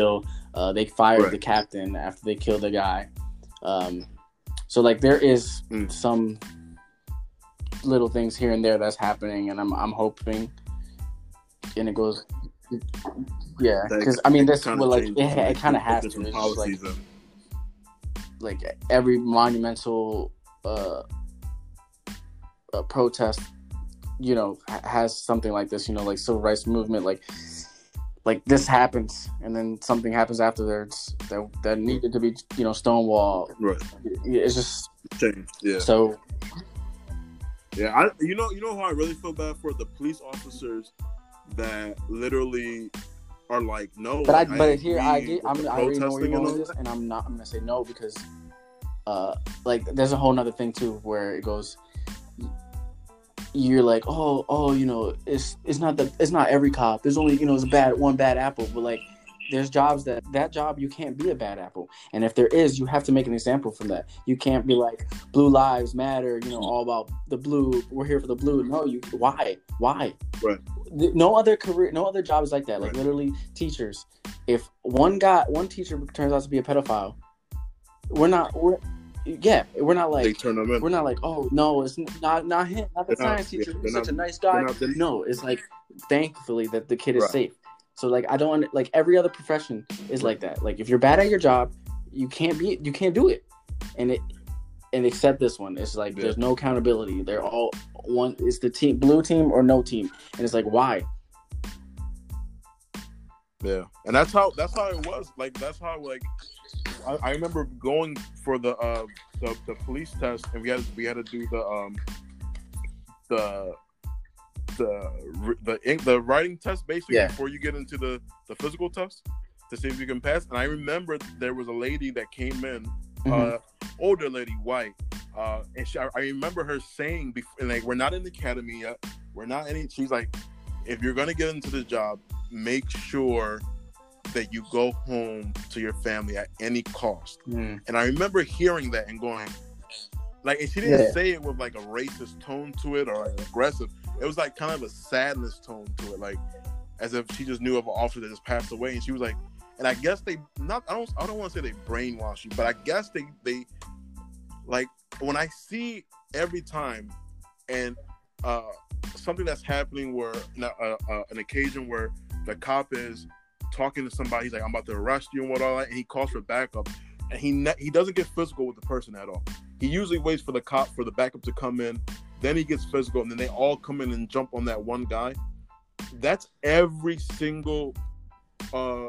Uh, they fired Right. the captain after they killed the guy. Um, so like there is Mm. some little things here and there that's happening, and I'm I'm hoping, and it goes, yeah, That because I mean this kinda well like changes, it, like, it kind of put has to. different It's just like policies in. like every monumental uh, uh, protest, you know, ha- has something like this. You know, like civil rights movement, like. Like this happens, and then something happens afterwards that that needed to be, you know, stonewall. Right. It's just Change. Yeah. so. Yeah. I. You know. You know how I really feel bad for the police officers that literally are like, no. But I, like, but here I agree get, with I'm, the I already know where protesting you're and going all with this, that. and I'm not. I'm gonna say no because, uh, like there's a whole nother thing too where it goes. You're like, oh, oh, you know, it's it's not the it's not every cop. There's only, you know, it's a bad one bad apple, but like, there's jobs that that job you can't be a bad apple, and if there is, you have to make an example from that. You can't be like blue lives matter, you know, all about the blue. We're here for the blue. No, you why why? Right. No other career, no other job is like that. Like Right. literally, teachers. If one guy, one teacher turns out to be a pedophile, we're not. We're yeah, we're not like They turn them in. we're not like, oh no, it's not not him, not the They're not- science teacher. yeah, He's they're such not- a nice guy. they're not- they're- No, it's like thankfully that the kid is Right. safe. So like I don't like every other profession is like that. Like if you're bad at your job, you can't be you can't do it. And it and except this one, it's like Yeah. there's no accountability. They're all one. It's the team, blue team or no team, and it's like why? Yeah, and that's how that's how it was. Like that's how like I, I remember going for the uh the, the police test, and we had we had to do the um the the the ink the writing test basically Yeah. before you get into the the physical test to see if you can pass. And I remember there was a lady that came in, Mhm. uh older lady, white, uh and she, I, I remember her saying before, and like we're not in the academy yet, we're not any. She's like, if you're gonna get into the job, make sure that you go home to your family at any cost. Mm. And I remember hearing that and going, like, and she didn't Yeah. say it with like a racist tone to it or like aggressive. It was like kind of a sadness tone to it, like as if she just knew of an officer that just passed away. And she was like, and I guess they not, I don't, I don't want to say they brainwash you, but I guess they, they like when I see every time and uh, something that's happening where uh, uh, an occasion where the cop is talking to somebody, he's like, I'm about to arrest you and what all that, and he calls for backup, and he ne- he doesn't get physical with the person at all. He usually waits for the cop for the backup to come in, then he gets physical, and then they all come in and jump on that one guy. That's every single uh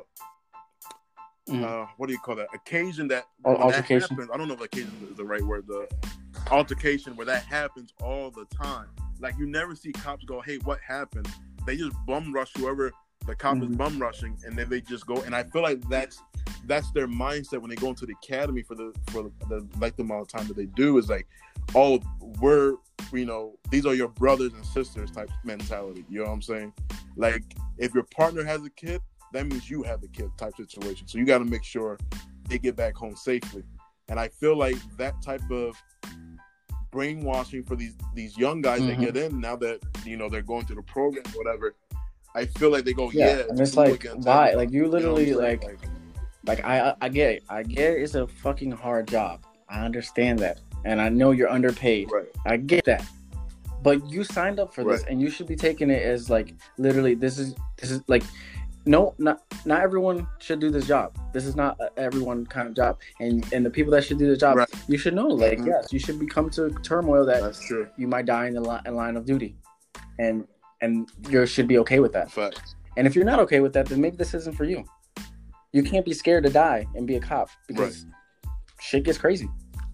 Mm. uh what do you call that occasion that, Al- when that altercation. happens, I don't know if occasion is the right word, the altercation where that happens all the time. Like you never see cops go, hey, what happened? They just bum rush whoever the cop Mhm. is bum rushing, and then they just go. And I feel like that's that's their mindset when they go into the academy for the for the, the like the amount of time that they do is like, oh, we're you know these are your brothers and sisters type mentality. You know what I'm saying? Like if your partner has a kid, that means you have the kid type situation. So you got to make sure they get back home safely. And I feel like that type of brainwashing for these these young guys Mhm. that get in now that you know they're going through the program or whatever, I feel like they go, Yeah, yeah, and it's cool like against why? everybody. Like you You know what I'm literally saying? like like I I get it. I get it. It's a fucking hard job. I understand that, and I know you're underpaid. right, I get that. But you signed up for this, Right. and you should be taking it as like literally. This is this is like, no, not not everyone should do this job. This is not a everyone kind of job, and and the people that should do the job, Right. you should know. Like Mhm. yes, you should become to turmoil that that's true. you might die in the li- in line of duty, and and you should be okay with that. Facts. And if you're not okay with that, then maybe this isn't for you. You can't be scared to die and be a cop because shit gets crazy.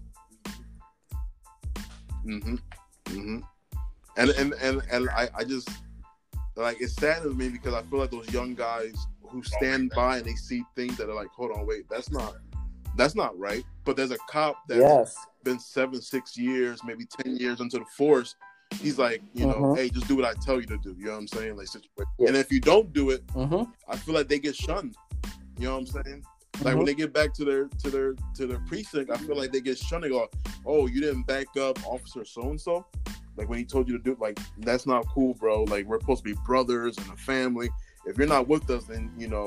Mm-hmm. Mm-hmm. And and and and I, I just like it saddens me because I feel like those young guys who stand by and they see things that are like, hold on, wait, that's not that's not right. But there's a cop that's Yes. been seven, six years, maybe ten years into the force. He's like, you know, Mhm. hey, just do what I tell you to do. You know what I'm saying? Like, situation. Yeah. And if you don't do it, Mm-hmm. I feel like they get shunned. You know what I'm saying? Like Mhm. when they get back to their to their to their precinct, I feel like they get shunned. They go, "Oh, you didn't back up Officer So and So." Like when he told you to do, like that's not cool, bro. Like we're supposed to be brothers and a family. If you're not with us, then you know.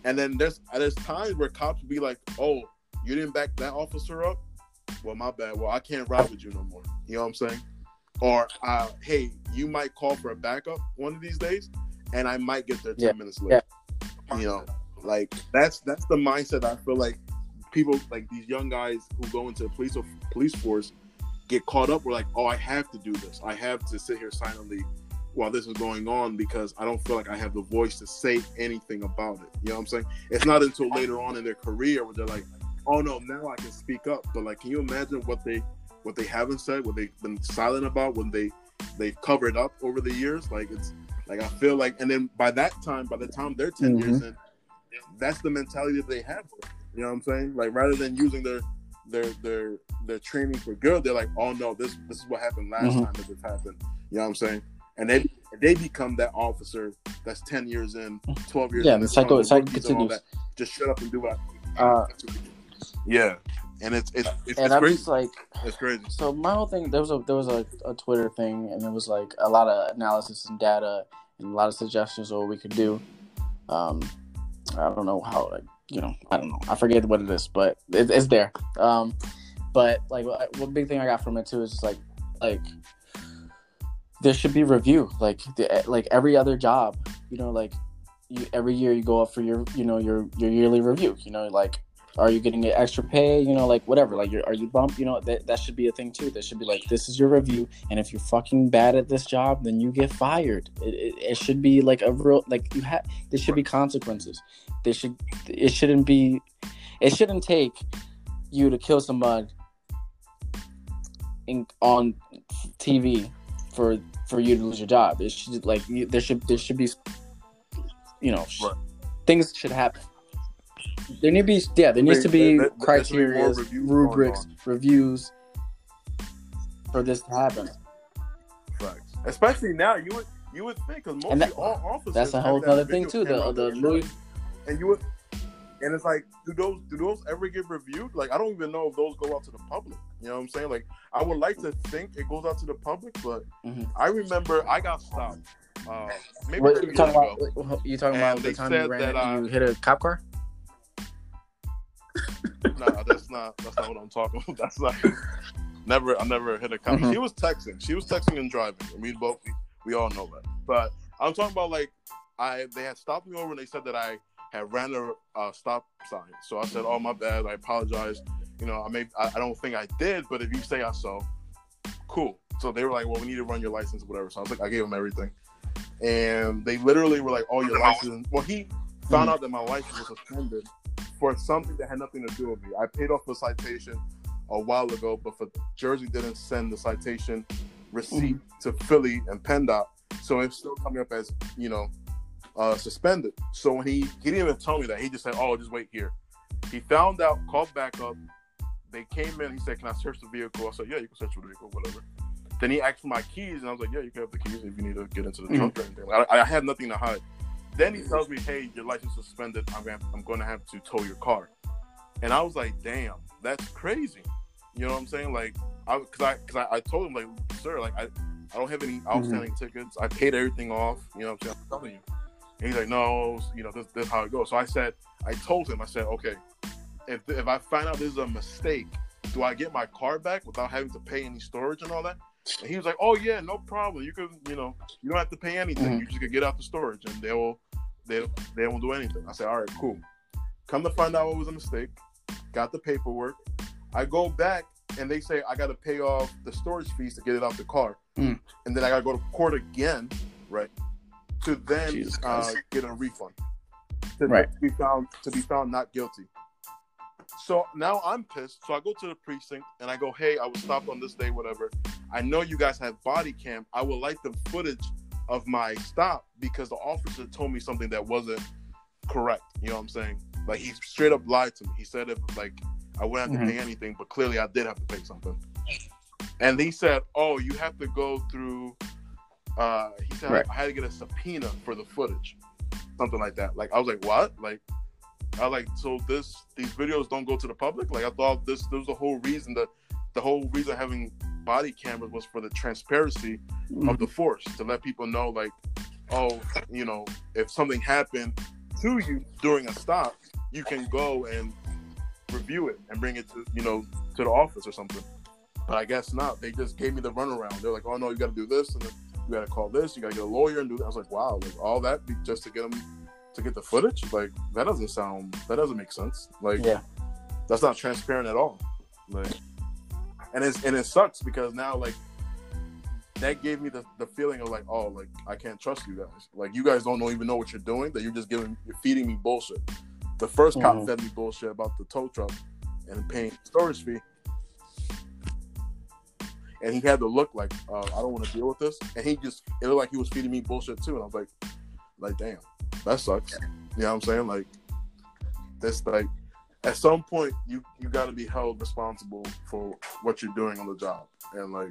And then there's there's times where cops be like, "Oh, you didn't back that officer up? Well, my bad. Well, I can't ride with you no more." You know what I'm saying? Or, uh, hey, you might call for a backup one of these days, and I might get there ten yeah. minutes late. Yeah. You know, like that's that's the mindset I feel like people like these young guys who go into the police police force get caught up. We're like, oh, I have to do this. I have to sit here silently while this is going on because I don't feel like I have the voice to say anything about it. You know what I'm saying? It's not until later on in their career where they're like, oh no, now I can speak up. But like, can you imagine what they what they haven't said, what they've been silent about, when they they've covered up over the years? Like it's like I feel like, and then by that time, by the time they're ten mm-hmm. years in, that's the mentality that they have. You know what I'm saying? Like rather than using their their their their training for good, they're like, oh no, this this is what happened last mm-hmm. time that this happened. You know what I'm saying? And they they become that officer that's ten years in, twelve years yeah, in. Yeah, the cycle, the cycle continues. That. Just shut up and do what I uh, Yeah. And it's it's it's, and it's I'm crazy. Just like, it's crazy. So my whole thing, there was a there was a, a Twitter thing, and it was like a lot of analysis and data and a lot of suggestions of what we could do. Um, I don't know how, like, you know, I don't know. I forget what it is, but it, it's there. Um, but like one big thing I got from it too is just like like there should be review, like the, like every other job, you know, like you, every year you go up for your you know your your yearly review, you know, like. Are you getting extra pay? You know, like whatever. Like, you're, are you bumped? You know, that that should be a thing too. That should be like, this is your review, and if you're fucking bad at this job, then you get fired. It, it, it should be like a real, like you have. There should be consequences. There should. It shouldn't be. It shouldn't take you to kill somebody in, on T V for for you to lose your job. It should like you, there should there should be. You know, right. Things should happen. There need to be yeah. There needs to be there, there, criteria, rubrics, reviews for this to happen. Right. Especially now, you would you would think because mostly that, all officers. That's a whole other thing too. The the Louis and you would, and it's like, do those do those ever get reviewed? Like, I don't even know if those go out to the public. You know what I'm saying? Like, I would like to think it goes out to the public, but mm-hmm. I remember I got stopped. Uh, maybe what you talking about? Ago, you talking about the time you ran that, uh, you hit a cop car? No, nah, that's not that's not what I'm talking about. That's not never I never hit a cop. Mm-hmm. She was texting. She was texting and driving. I mean, both we, we all know that. But I'm talking about like I they had stopped me over and they said that I had ran a uh, stop sign. So I said, "Oh, my bad. I apologize. You know, I may I, I don't think I did, but if you say I saw, cool." So they were like, "Well, we need to run your license, or whatever." So I was like, I gave them everything, and they literally were like, "Oh, your license." Well, he found mm-hmm. out that my license was suspended for something that had nothing to do with me. I paid off the citation a while ago, but for Jersey didn't send the citation receipt mm-hmm. to Philly and PennDOT, so it's still coming up as, you know, uh, suspended. So when he he didn't even tell me that. He just said, "Oh, just wait here." He found out, called back up. They came in. He said, "Can I search the vehicle?" I said, "Yeah, you can search the vehicle, whatever." Then he asked for my keys, and I was like, "Yeah, you can have the keys if you need to get into the mm-hmm. trunk or anything." I, I had nothing to hide. Then he tells me, "Hey, your license is suspended. I'm gonna, I'm going to have to tow your car." And I was like, "Damn, that's crazy." You know what I'm saying? Like, I, cause I, cause I, I told him, like, "Sir, like, I, I don't have any outstanding mm-hmm. tickets. I paid everything off." You know what I'm saying? I'm telling you. And he's like, "No, you know, this, this is how it goes." So I said, I told him, I said, "Okay, if if I find out this is a mistake, do I get my car back without having to pay any storage and all that?" And he was like, "Oh yeah, no problem. You can, you know, you don't have to pay anything. Mm-hmm. You just can get out the storage, and they will, they they won't do anything." I said, "All right, cool." Come to find out it was a mistake. Got the paperwork. I go back, and they say I got to pay off the storage fees to get it out the car, mm. and then I got to go to court again, right, to then uh, get a refund, to, right, to be found to be found not guilty. So now I'm pissed. So I go to the precinct and I go, "Hey, I was stopped on this day, whatever. I know you guys have body cam. I would like the footage of my stop because the officer told me something that wasn't correct." You know what I'm saying? Like, he straight up lied to me. He said if like I wouldn't have to mm-hmm. pay anything, but clearly I did have to pay something. And he said, "Oh, you have to go through." Uh, he said right. I had to get a subpoena for the footage, something like that. Like, I was like, "What?" Like. I like so this these videos don't go to the public. Like, I thought this, this was the whole reason that the whole reason having body cameras was for the transparency mm-hmm. of the force, to let people know, like, oh, you know, if something happened, to you during a stop, you can go and review it and bring it to, you know, to the office or something. But I guess not. They just gave me the runaround. They're like, oh no, you got to do this, and then you got to call this. You got to get a lawyer and do that. I was like, wow, like all that be just to get them to get the footage? Like that doesn't sound. That doesn't make sense. Like, yeah, that's not transparent at all. Like, and it's and it sucks because now like that gave me the, the feeling of like, oh, like I can't trust you guys. Like you guys don't know, even know what you're doing. That you're just giving, you're feeding me bullshit. The first cop mm-hmm. fed me bullshit about the tow truck and paying storage fee. And he had to look like, uh, I don't want to deal with this. And he just, it looked like he was feeding me bullshit too. And I was like, like, damn, that sucks. You know what I'm saying? Like, that's like, at some point, you, you got to be held responsible for what you're doing on the job. And like,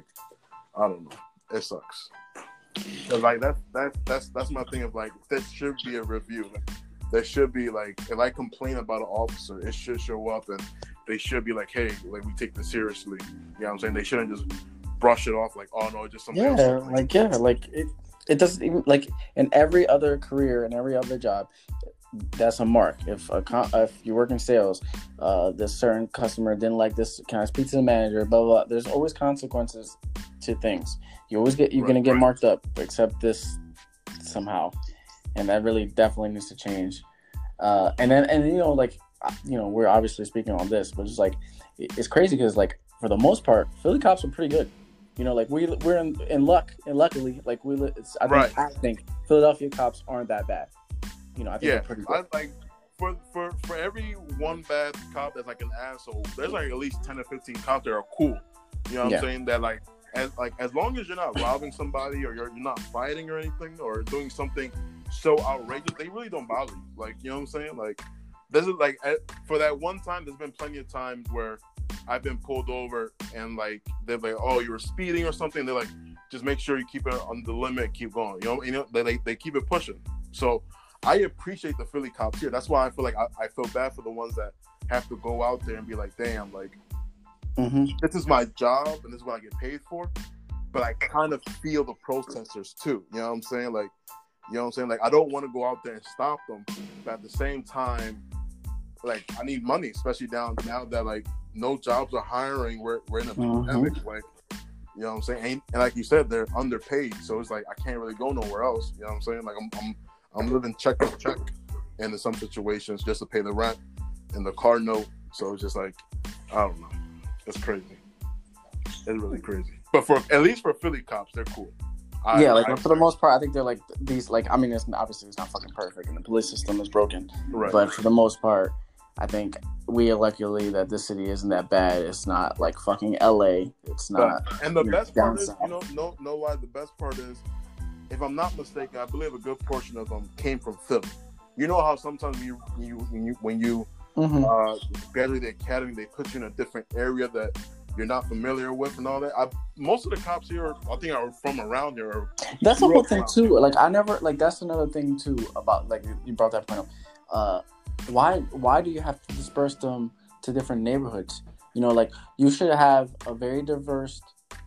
I don't know. It sucks. Cause like, that's, that's, that's, that's my thing of like, there should be a review. Like, there should be like, if I complain about an officer, it should show up and they should be like, hey, like, we take this seriously. You know what I'm saying? They shouldn't just brush it off like, oh no, it's just something yeah, else. like yeah, like it. It doesn't even like in every other career and every other job. That's a mark. If a if you work in sales, uh, this certain customer didn't like this. Can I speak to the manager? Blah blah. blah. There's always consequences to things. You always get you're right, gonna get right. marked up. Except this somehow, and that really definitely needs to change. Uh, and then and you know like you know we're obviously speaking on this, but it's like it's crazy because like for the most part, Philly cops are pretty good. You know, like we we're in, in luck, and luckily, like we, it's, I think right. I think Philadelphia cops aren't that bad. You know, I think yeah, they're pretty good. I like for for for every one bad cop that's like an asshole, there's like at least ten or fifteen cops that are cool. You know what yeah. I'm saying? That like as like as long as you're not robbing somebody or you're you're not fighting or anything or doing something so outrageous, they really don't bother you. Like you know what I'm saying? Like this is like for that one time, there's been plenty of times where I've been pulled over and like they're like, oh, you were speeding or something. They're like, just make sure you keep it on the limit, keep going. You know, you know, they they, they keep it pushing. So I appreciate the Philly cops here. That's why I feel like I, I feel bad for the ones that have to go out there and be like, damn, like mm-hmm. this is my job and this is what I get paid for. But I kind of feel the protesters too. You know what I'm saying? Like, you know what I'm saying? Like, I don't want to go out there and stop them, but at the same time, like I need money, especially down now that like no jobs are hiring. We're we're in a mm-hmm. pandemic. Like, you know what I'm saying? And, and like you said, they're underpaid, so it's like I can't really go nowhere else. You know what I'm saying? Like I'm I'm I'm living check to check, and in some situations just to pay the rent and the car note. So it's just like I don't know. It's crazy. It's really crazy. But for at least for Philly cops, they're cool. I, yeah, like I, for the most part, I think they're like these. Like I mean, it's obviously it's not fucking perfect, and the police system is broken. Right. But for the most part, I think we are luckily that this city isn't that bad. It's not like fucking L A. It's not. And the best part is, you know, no, know why the best part is, if I'm not mistaken, I believe a good portion of them came from Philly. You know how sometimes you, you, when you, when you mm-hmm. uh, graduate the academy, they put you in a different area that you're not familiar with and all that. I, most of the cops here, I think, are from around here. Or that's the whole thing too. Here. Like I never, like that's another thing too about like you brought that point up. Uh, Why why do you have to disperse them to different neighborhoods? You know, like you should have a very diverse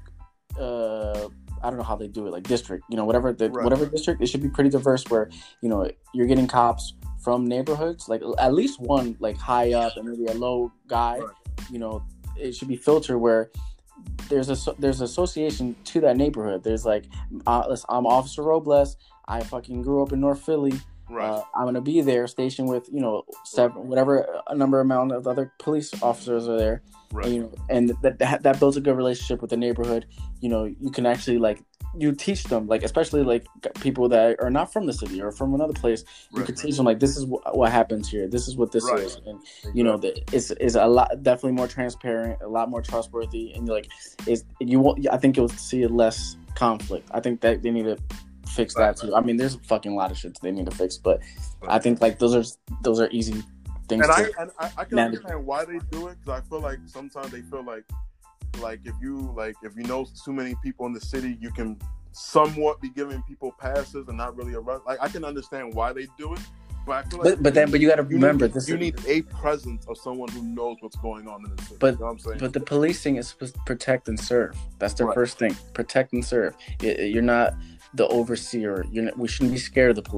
uh I don't know how they do it, like district, you know, whatever the right. whatever district, it should be pretty diverse where, you know, you're getting cops from neighborhoods, like at least one like high up and maybe a low guy, right. you know, it should be filtered where there's a there's association to that neighborhood. There's like uh, I'm Officer Robles, I fucking grew up in North Philly. Right. Uh, I'm gonna be there, stationed with you know seven, whatever a number amount of other police officers are there, right. and, you know, and that, that that builds a good relationship with the neighborhood. You know, you can actually like you teach them, like especially like people that are not from the city or from another place. You right. can teach them like this is wh- what happens here. This is what this right. is, and exactly. you know, the, it's is a lot definitely more transparent, a lot more trustworthy, and like is you won't. I think you'll see less conflict. I think that they need to fix that too. I mean, there's a fucking lot of shit they need to fix, but I think like those are those are easy things. And to I and I, I can manage. Understand why they do it because I feel like sometimes they feel like like if you like if you know too many people in the city, you can somewhat be giving people passes and not really arrest. Like I can understand why they do it, but I feel like but, but then but you got to remember need, this. You need a presence of someone who knows what's going on in the city. But you know what I'm saying? But the policing is supposed to protect and serve. That's their right. first thing. Protect and serve. You're not the overseer. You're not, we shouldn't be scared of the police.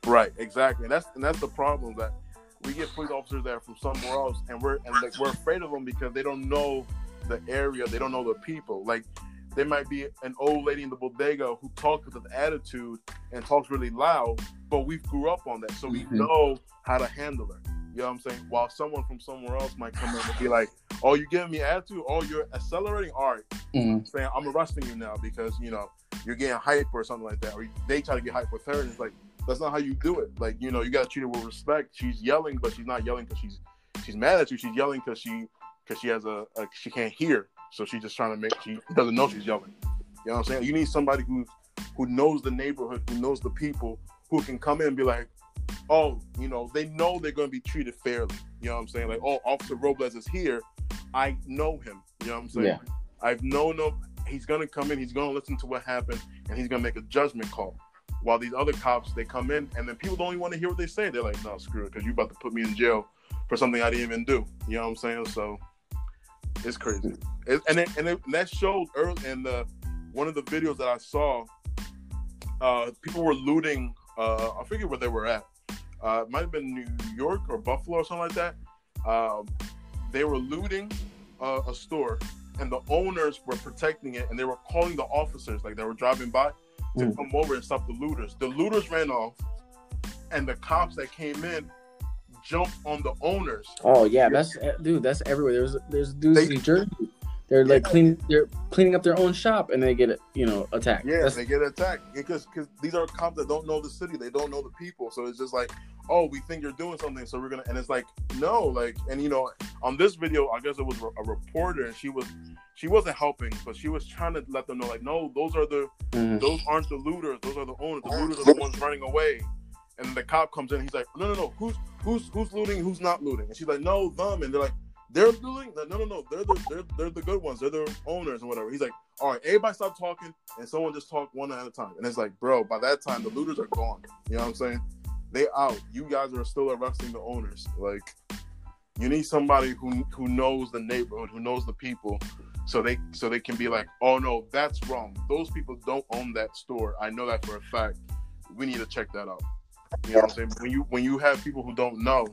Right, exactly, and that's and that's the problem, that we get police officers that are from somewhere else, and we're and like we're afraid of them because they don't know the area, they don't know the people. Like, there might be an old lady in the bodega who talks with an attitude and talks really loud, but we grew up on that, so we mm-hmm. know how to handle her. You know what I'm saying? While someone from somewhere else might come in and be like, "Oh, you're giving me attitude? Oh, you're accelerating? All right, mm-hmm. saying I'm arresting you now because you know you're getting hype or something like that." Or they try to get hype with her, and it's like, that's not how you do it. Like, you know, you gotta treat her with respect. She's yelling, but she's not yelling because she's she's mad at you. She's yelling because she because she has a, a she can't hear, so she's just trying to make she doesn't know she's yelling. You know what I'm saying? You need somebody who who knows the neighborhood, who knows the people, who can come in and be like, oh, you know, they know they're going to be treated fairly. You know what I'm saying? Like, oh, Officer Robles is here. I know him. You know what I'm saying? Yeah. I've known him. He's going to come in. He's going to listen to what happened, and he's going to make a judgment call. While these other cops, they come in, and then people don't even want to hear what they say. They're like, no, screw it, because you're about to put me in jail for something I didn't even do. You know what I'm saying? So it's crazy. It, and, it, and, it, and that showed early in the one of the videos that I saw, uh, people were looting. Uh, I forget where they were at. Uh, it might have been New York or Buffalo or something like that. Um, they were looting uh, a store, and the owners were protecting it, and they were calling the officers, like they were driving by, to mm. come over and stop the looters. The looters ran off, and the cops that came in jumped on the owners. Oh yeah, that's dude. That's everywhere. There's there's dudes they, in Jersey. They're like yeah. cleaning. They're cleaning up their own shop, and they get you know attacked. Yeah, that's... they get attacked because because these are cops that don't know the city. They don't know the people. So it's just like, oh, we think you're doing something, so we're gonna. And it's like, no, like, and you know, on this video, I guess it was a reporter, and she was, she wasn't helping, but she was trying to let them know, like, no, those are the, mm. those aren't the looters. Those are the owners. The looters are the ones running away. And the cop comes in. He's like, no, no, no. Who's who's who's looting? Who's not looting? And she's like, no, them. And they're like, they're looting. No, no, no. They're the they're they're the good ones. They're the owners and whatever. He's like, all right, everybody stop talking, and someone just talk one at a time. And it's like, bro, by that time the looters are gone. You know what I'm saying? They out. You guys are still arresting the owners. Like, you need somebody who who knows the neighborhood, who knows the people, so they so they can be like, oh no, that's wrong. Those people don't own that store. I know that for a fact. We need to check that out. You know what I'm saying? When you when you have people who don't know,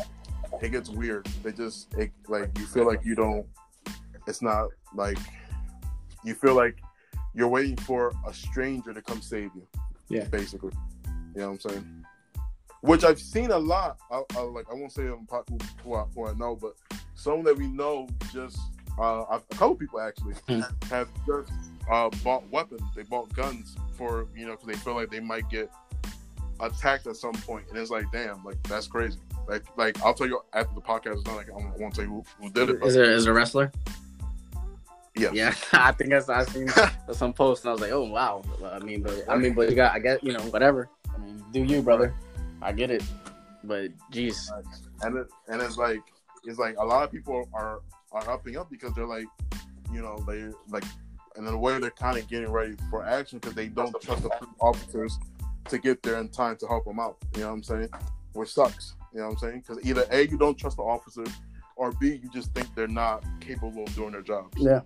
it gets weird. They just it, like you feel like you don't. It's not like you feel like you're waiting for a stranger to come save you. Yeah, basically. You know what I'm saying? Which I've seen a lot. I, I like I won't say who, who, I, who I know, but some that we know just uh, a couple people actually have just uh, bought weapons. They bought guns for you know because they feel like they might get attacked at some point, and it's like, damn, like that's crazy. Like, like I'll tell you after the podcast is done. Like, I won't tell you who, who did it. Is there is it a wrestler? Yeah, yeah. I think I saw seen some posts, and I was like, oh wow. I mean, but I mean, but you got, I get, you know, whatever. I mean, do you, brother? I get it, but geez. And it, and it's like it's like a lot of people are are upping up because they're like, you know, they like, and in a way they're kind of getting ready for action because they don't trust the officers to get there in time to help them out. You know what I'm saying? Which sucks. You know what I'm saying? Because either A, you don't trust the officers, or B, you just think they're not capable of doing their jobs. Yeah.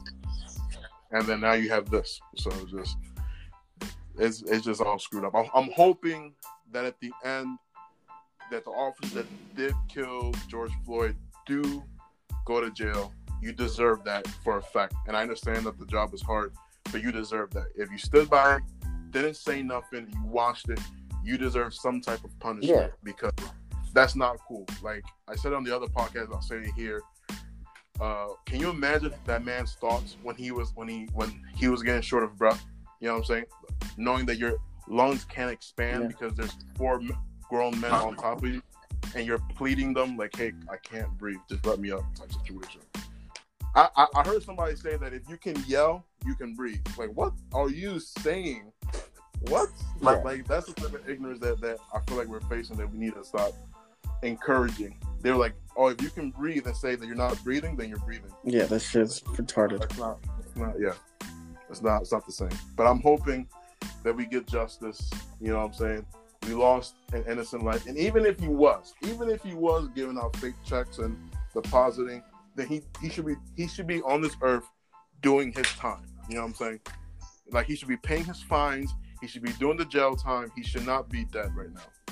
And then now you have this. So it's just, it's it's just all screwed up. I'm, I'm hoping that at the end, that the officers that did kill George Floyd do go to jail. You deserve that for a fact. And I understand that the job is hard, but you deserve that. If you stood by, didn't say nothing, you watched it, you deserve some type of punishment yeah. because that's not cool. Like I said on the other podcast, I'll say it here. Uh, can you imagine that man's thoughts when he was when he when he was getting short of breath? You know what I'm saying? Knowing that your lungs can't expand yeah. because there's four grown men on top of you, and you're pleading them like, "Hey, I can't breathe. Just let me up." Type situation. I, I I heard somebody say that if you can yell, you can breathe. Like, what are you saying? What? Yeah. Like, like that's the type of ignorance that, that I feel like we're facing that we need to stop encouraging. They're like, oh, if you can breathe and say that you're not breathing, then you're breathing. Yeah, that shit's retarded. That's not, that's not, yeah. It's not, it's not the same. But I'm hoping that we get justice. You know what I'm saying? We lost an innocent life. And even if he was, even if he was giving out fake checks and depositing, then he, he should be he should be on this earth doing his time. You know what I'm saying? Like, he should be paying his fines. He should be doing the jail time. He should not be dead right now.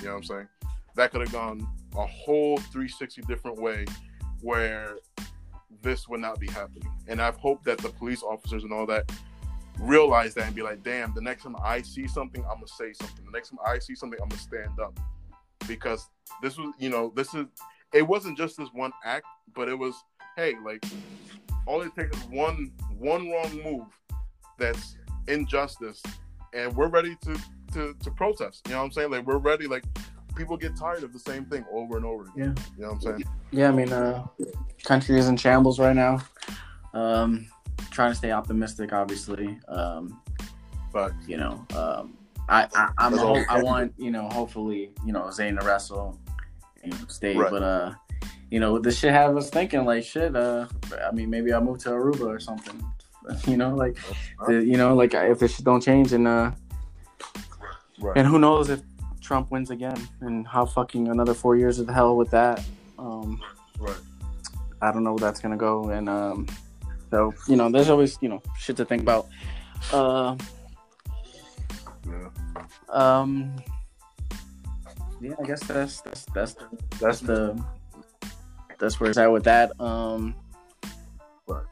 You know what I'm saying? That could have gone a whole three sixty different way where this would not be happening. And I've hoped that the police officers and all that realize that and be like, damn, the next time I see something, I'm going to say something. The next time I see something, I'm going to stand up. Because this was, you know, this is, it wasn't just this one act, but it was, hey, like, all it takes is one, one wrong move that's injustice, and we're ready to, to, to protest. You know what I'm saying? Like, we're ready, like, people get tired of the same thing over and over again. Yeah. You know what I'm saying? Yeah, I mean, uh, country is in shambles right now. Um, trying to stay optimistic, obviously. Um, but you know, um, I I, I'm a hope, I want you know hopefully you know Zayn to wrestle, and stay, right. But uh, you know, this shit have us thinking like shit. Uh, I mean, maybe I'll move to Aruba or something. You know, like the, you know, like if this shit don't change, and uh, right. And who knows if Trump wins again, and how fucking another four years of hell with that. Um, right. I don't know where that's gonna go, and um, so you know, there's always you know shit to think about. Uh, yeah. Um. Yeah, I guess that's that's that's the, that's the that's where it's at with that. Um. Right.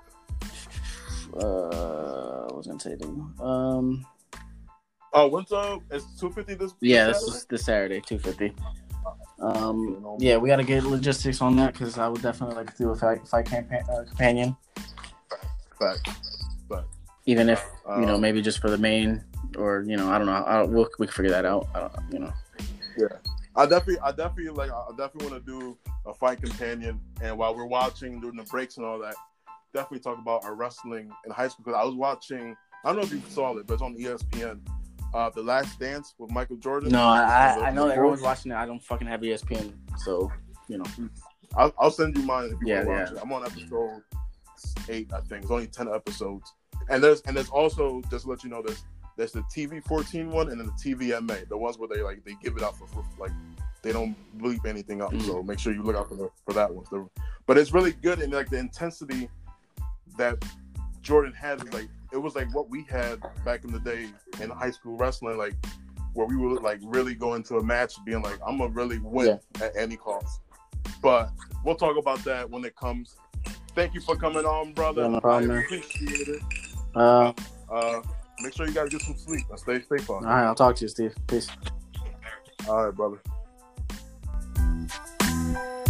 Uh, I was gonna say, um. Oh, when's uh? It's two fifty this. Yeah, this is this Saturday, two fifty. Um, yeah, we got to get logistics on that because I would definitely like to do a fight, fight campaign, uh, companion. Fact. Fact. Even if you know, maybe just for the main, or you know, I don't know. I don't, we'll, we can figure that out. I don't, you know. Yeah, I definitely, I definitely like, I definitely want to do a fight companion, and while we're watching during the breaks and all that, definitely talk about our wrestling in high school because I was watching. I don't know if you saw it, but it's on E S P N. Uh, The Last Dance with Michael Jordan. No, I I, I know that everyone's watching it. I don't fucking have E S P N, so you know. I'll, I'll send you mine if you yeah, want to yeah. watch it. I'm on episode eight, I think. It's only ten episodes, and there's and there's also just to let you know there's there's the T V fourteen one and then the T V M A, the ones where they like they give it out for, for like they don't bleep anything up. Mm-hmm. So make sure you look out for the, for that one. So, but it's really good, and like the intensity that Jordan had is like. It was like what we had back in the day in high school wrestling, like where we would like really go into a match being like, I'm gonna really win yeah. at any cost. But we'll talk about that when it comes. Thank you for coming on, brother. Yeah, no problem, I appreciate it. Uh, uh, make sure you guys get some sleep and stay safe. All right, I'll talk to you, Steve. Peace. All right, brother.